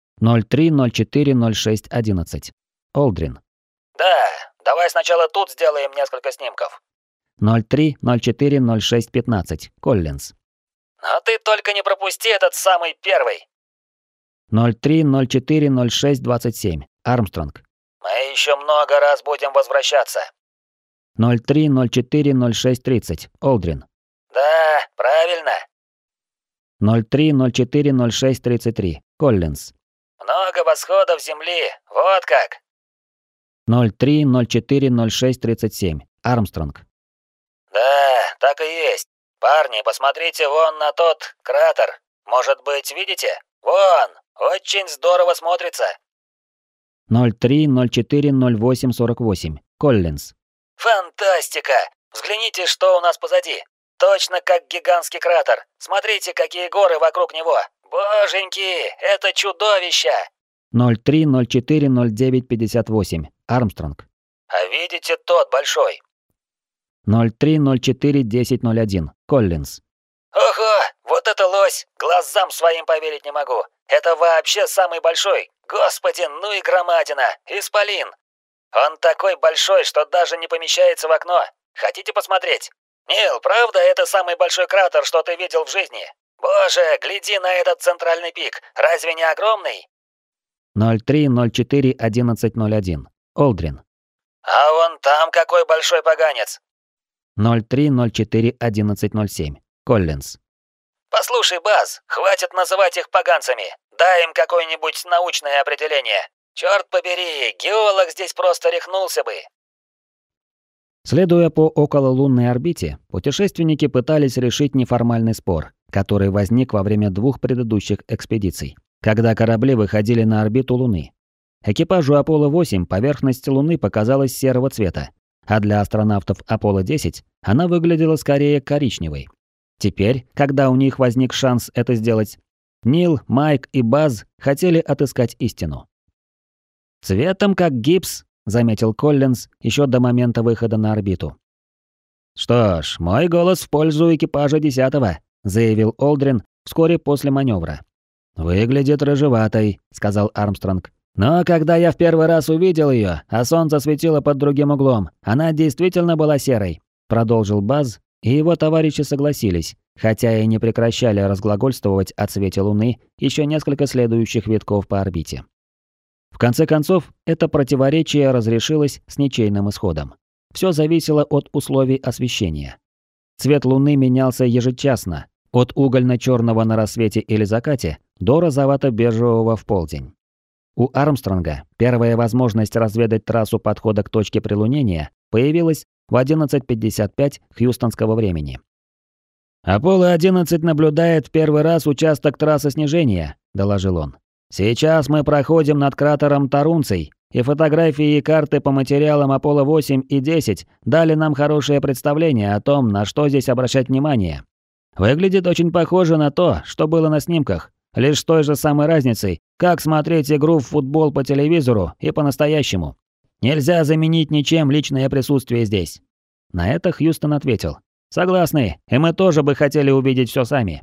03:04:06:11. Олдрин. Да, давай сначала тут сделаем несколько снимков. 03:04:06:15. Коллинз. Но ты только не пропусти этот самый первый. 03:04:06:27. Армстронг. Мы еще много раз будем возвращаться. 03:04:06:30. Олдрин. Да, правильно. 03:04:06:33. Коллинз. Много восходов Земли, вот как. 03:04:06:37. Армстронг. Да, так и есть. Парни, посмотрите вон на тот кратер. Может быть, видите? Вон, очень здорово смотрится. 03:04:08:48. Коллинз. Фантастика! Взгляните, что у нас позади. Точно как гигантский кратер. Смотрите, какие горы вокруг него. Боженьки, это чудовище! 03:04:09:58. Армстронг. А видите тот большой? 03:04:10:01. Коллинз. Ого, вот это лось! Глазам своим поверить не могу. Это вообще самый большой. Господи, ну и громадина. Исполин. Он такой большой, что даже не помещается в окно. Хотите посмотреть? Нил, правда это самый большой кратер, что ты видел в жизни? Боже, гляди на этот центральный пик. Разве не огромный? 03:04:11:01. Олдрин. А вон там какой большой поганец. 03:04:11:07. Коллинз. Послушай, Баз, хватит называть их поганцами. Дай им какое-нибудь научное определение. Черт побери, геолог здесь просто рехнулся бы. Следуя по окололунной орбите, путешественники пытались решить неформальный спор, который возник во время двух предыдущих экспедиций, когда корабли выходили на орбиту Луны. Экипажу Аполло-8 поверхность Луны показалась серого цвета, а для астронавтов Аполло-10 она выглядела скорее коричневой. Теперь, когда у них возник шанс это сделать, Нил, Майк и Баз хотели отыскать истину. «Цветом как гипс», — заметил Коллинз еще до момента выхода на орбиту. «Что ж, мой голос в пользу экипажа 10-го», — заявил Олдрин вскоре после маневра. «Выглядит рыжеватой», — сказал Армстронг. «Но когда я в первый раз увидел ее, а солнце светило под другим углом, она действительно была серой», — продолжил Баз, и его товарищи согласились, хотя и не прекращали разглагольствовать о цвете Луны еще несколько следующих витков по орбите. В конце концов, это противоречие разрешилось с ничейным исходом. Все зависело от условий освещения. Цвет Луны менялся ежечасно, от угольно-черного на рассвете или закате до розовато-бежевого в полдень. У Армстронга первая возможность разведать трассу подхода к точке прилунения появилась в 11:55 хьюстонского времени. «Аполло-11 наблюдает первый раз участок трассы снижения», — доложил он. «Сейчас мы проходим над кратером Тарунций, и фотографии и карты по материалам Аполло-8 и 10 дали нам хорошее представление о том, на что здесь обращать внимание. Выглядит очень похоже на то, что было на снимках, лишь с той же самой разницей, как смотреть игру в футбол по телевизору и по-настоящему. Нельзя заменить ничем личное присутствие здесь». На это Хьюстон ответил: «Согласны, и мы тоже бы хотели увидеть все сами».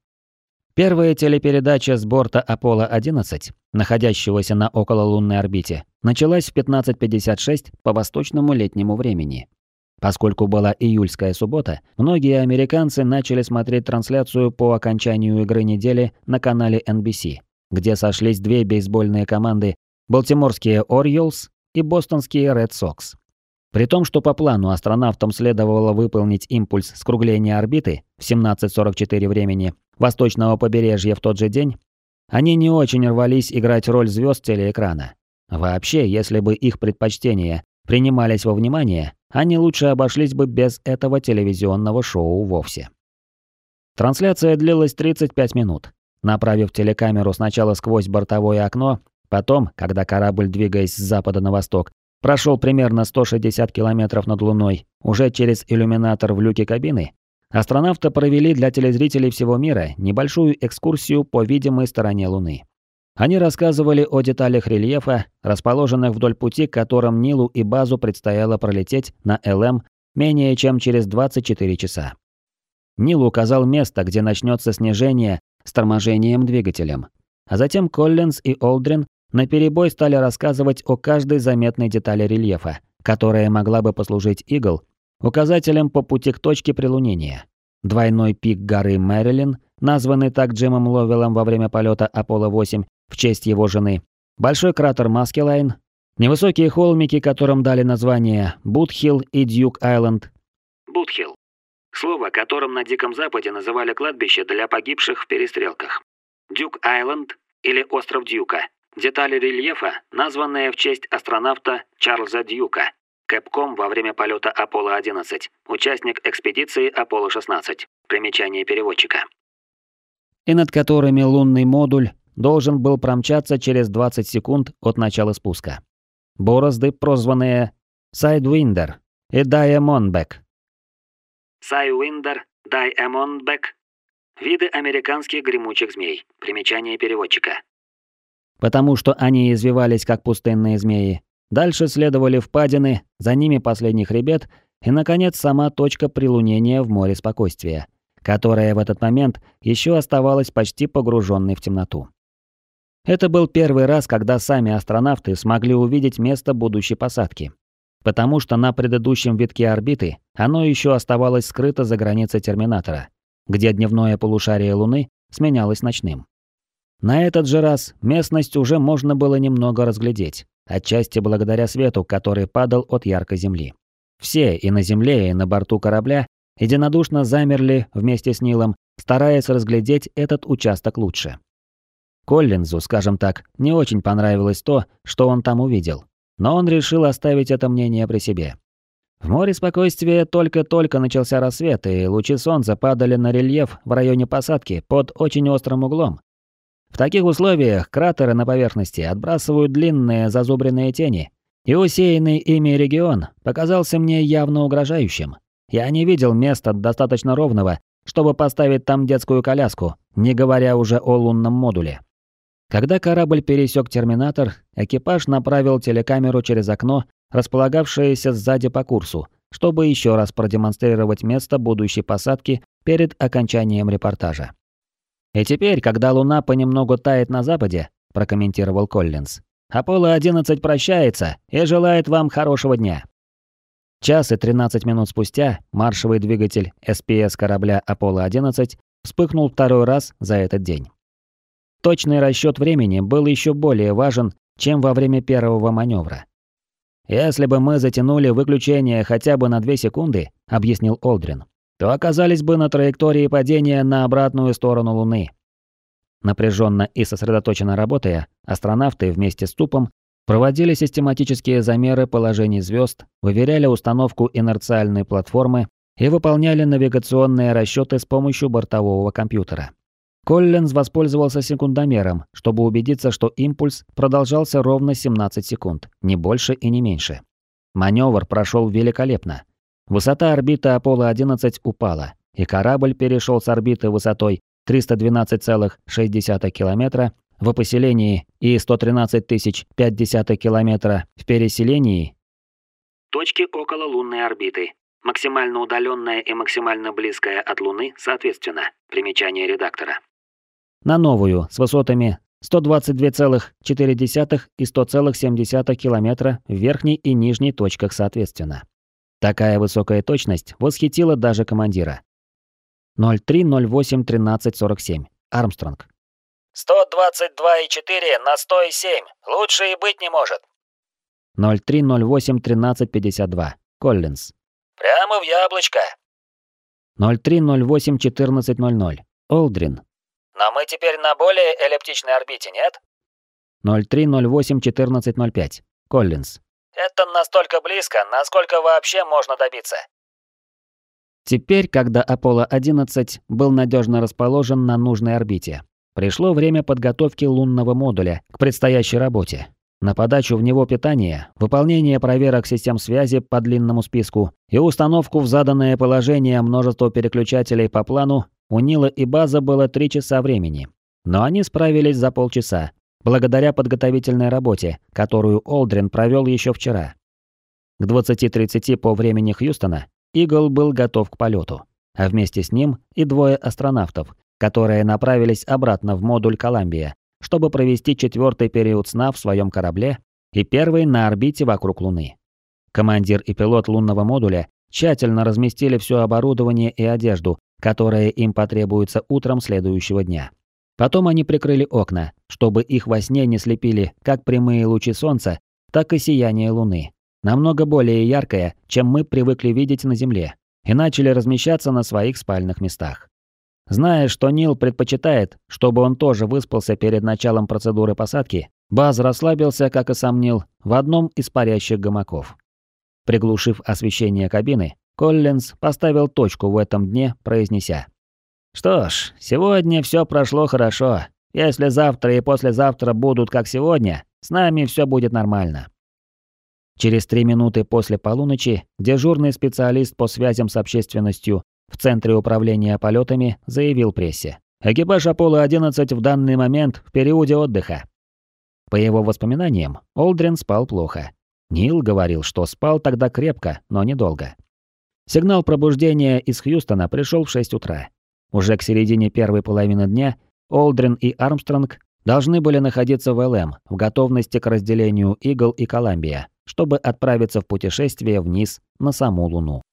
Первая телепередача с борта Аполло-11, находящегося на окололунной орбите, началась в 15:56 по восточному летнему времени. Поскольку была июльская суббота, многие американцы начали смотреть трансляцию по окончанию игры недели на канале NBC, где сошлись две бейсбольные команды – балтиморские Orioles и бостонские Red Sox. При том, что по плану астронавтам следовало выполнить импульс скругления орбиты в 17:44 времени восточного побережья в тот же день, они не очень рвались играть роль звезд телеэкрана. Вообще, если бы их предпочтения принимались во внимание, они лучше обошлись бы без этого телевизионного шоу вовсе. Трансляция длилась 35 минут. Направив телекамеру сначала сквозь бортовое окно, потом, когда корабль, двигаясь с запада на восток, прошел примерно 160 километров над Луной, уже через иллюминатор в люке кабины, астронавты провели для телезрителей всего мира небольшую экскурсию по видимой стороне Луны. Они рассказывали о деталях рельефа, расположенных вдоль пути, которым Нилу и базу предстояло пролететь на ЛМ менее чем через 24 часа. Нил указал место, где начнется снижение с торможением двигателем, а затем Коллинз и Олдрин наперебой стали рассказывать о каждой заметной детали рельефа, которая могла бы послужить Игл указателем по пути к точке прилунения. Двойной пик горы Мэрилин, названный так Джимом Ловеллом во время полета Аполло-8 в честь его жены, большой кратер Маскелайн, невысокие холмики, которым дали название Бутхилл и Дьюк-Айленд. Бутхилл. Слово, которым на Диком Западе называли кладбище для погибших в перестрелках. Дьюк-Айленд или остров Дьюка. Детали рельефа, названные в честь астронавта Чарльза Дьюка, Кэпком во время полета Аполло-11, участник экспедиции Аполло-16. Примечание переводчика. И над которыми лунный модуль должен был промчаться через 20 секунд от начала спуска. Борозды, прозванные Сайдвиндер и Даймондбэк. Сайдвиндер, Даймондбэк. Виды американских гремучих змей. Примечание переводчика. Потому что они извивались как пустынные змеи. Дальше следовали впадины, за ними последний хребет и, наконец, сама точка прилунения в море спокойствия, которая в этот момент еще оставалась почти погруженной в темноту. Это был первый раз, когда сами астронавты смогли увидеть место будущей посадки, потому что на предыдущем витке орбиты оно еще оставалось скрыто за границей терминатора, где дневное полушарие Луны сменялось ночным. На этот же раз местность уже можно было немного разглядеть, отчасти благодаря свету, который падал от яркой Земли. Все, и на Земле, и на борту корабля, единодушно замерли вместе с Нилом, стараясь разглядеть этот участок лучше. Коллинзу, скажем так, не очень понравилось то, что он там увидел, но он решил оставить это мнение при себе. В море спокойствия только-только начался рассвет, и лучи солнца падали на рельеф в районе посадки под очень острым углом. В таких условиях кратеры на поверхности отбрасывают длинные зазубренные тени, и усеянный ими регион показался мне явно угрожающим. Я не видел места достаточно ровного, чтобы поставить там детскую коляску, не говоря уже о лунном модуле. Когда корабль пересек терминатор, экипаж направил телекамеру через окно, располагавшееся сзади по курсу, чтобы еще раз продемонстрировать место будущей посадки перед окончанием репортажа. «И теперь, когда Луна понемногу тает на западе», – прокомментировал Коллинз, «Аполло-11 прощается и желает вам хорошего дня». Час и 13 минут спустя маршевый двигатель СПС корабля Аполло-11 вспыхнул второй раз за этот день. Точный расчет времени был еще более важен, чем во время первого маневра. «Если бы мы затянули выключение хотя бы на 2 секунды», – объяснил Олдрин, то оказались бы на траектории падения на обратную сторону Луны. Напряженно и сосредоточенно работая, астронавты вместе с ТУПом проводили систематические замеры положений звезд, выверяли установку инерциальной платформы, и выполняли навигационные расчеты с помощью бортового компьютера. Коллинз воспользовался секундомером, чтобы убедиться, что импульс продолжался ровно 17 секунд, не больше и не меньше. Маневр прошел великолепно. Высота орбиты Аполло-11 упала, и корабль перешел с орбиты высотой 312,6 км в поселении и 113,5 км в переселении. Точки около лунной орбиты. Максимально удаленная и максимально близкая от Луны, соответственно. Примечание редактора. На новую, с высотами 122,4 и 100,7 км в верхней и нижней точках соответственно. Такая высокая точность восхитила даже командира. 03:08:13:47. Армстронг. 122,4 на 100,7. Лучше и быть не может. 03:08:13:52. Коллинз. Прямо в яблочко. 03:08:14:00. Олдрин. Но мы теперь на более эллиптичной орбите, нет? 03:08:14:05. Коллинз. Это настолько близко, насколько вообще можно добиться. Теперь, когда Аполло-11 был надежно расположен на нужной орбите, пришло время подготовки лунного модуля к предстоящей работе. На подачу в него питания, выполнение проверок систем связи по длинному списку и установку в заданное положение множества переключателей по плану у Нила и База было 3 часа времени. Но они справились за полчаса, благодаря подготовительной работе, которую Олдрин провел еще вчера. К 20:30 по времени Хьюстона Игл был готов к полету, а вместе с ним и 2 астронавтов, которые направились обратно в модуль Коламбия, чтобы провести 4-й период сна в своем корабле и 1-й на орбите вокруг Луны. Командир и пилот лунного модуля тщательно разместили все оборудование и одежду, которое им потребуется утром следующего дня. Потом они прикрыли окна, чтобы их во сне не слепили как прямые лучи солнца, так и сияние Луны, намного более яркое, чем мы привыкли видеть на Земле, и начали размещаться на своих спальных местах. Зная, что Нил предпочитает, чтобы он тоже выспался перед началом процедуры посадки, Баз расслабился, как и сам Нил, в одном из парящих гамаков. Приглушив освещение кабины, Коллинз поставил точку в этом дне, произнеся: «Что ж, сегодня все прошло хорошо. Если завтра и послезавтра будут как сегодня, с нами все будет нормально». Через 3 минуты после полуночи дежурный специалист по связям с общественностью в Центре управления полетами заявил прессе: экипаж Аполло-11 в данный момент в периоде отдыха. По его воспоминаниям, Олдрин спал плохо. Нил говорил, что спал тогда крепко, но недолго. Сигнал пробуждения из Хьюстона пришел в 6 утра. Уже к середине первой половины дня Олдрин и Армстронг должны были находиться в ЛМ в готовности к разделению Игл и Коламбия, чтобы отправиться в путешествие вниз на саму Луну.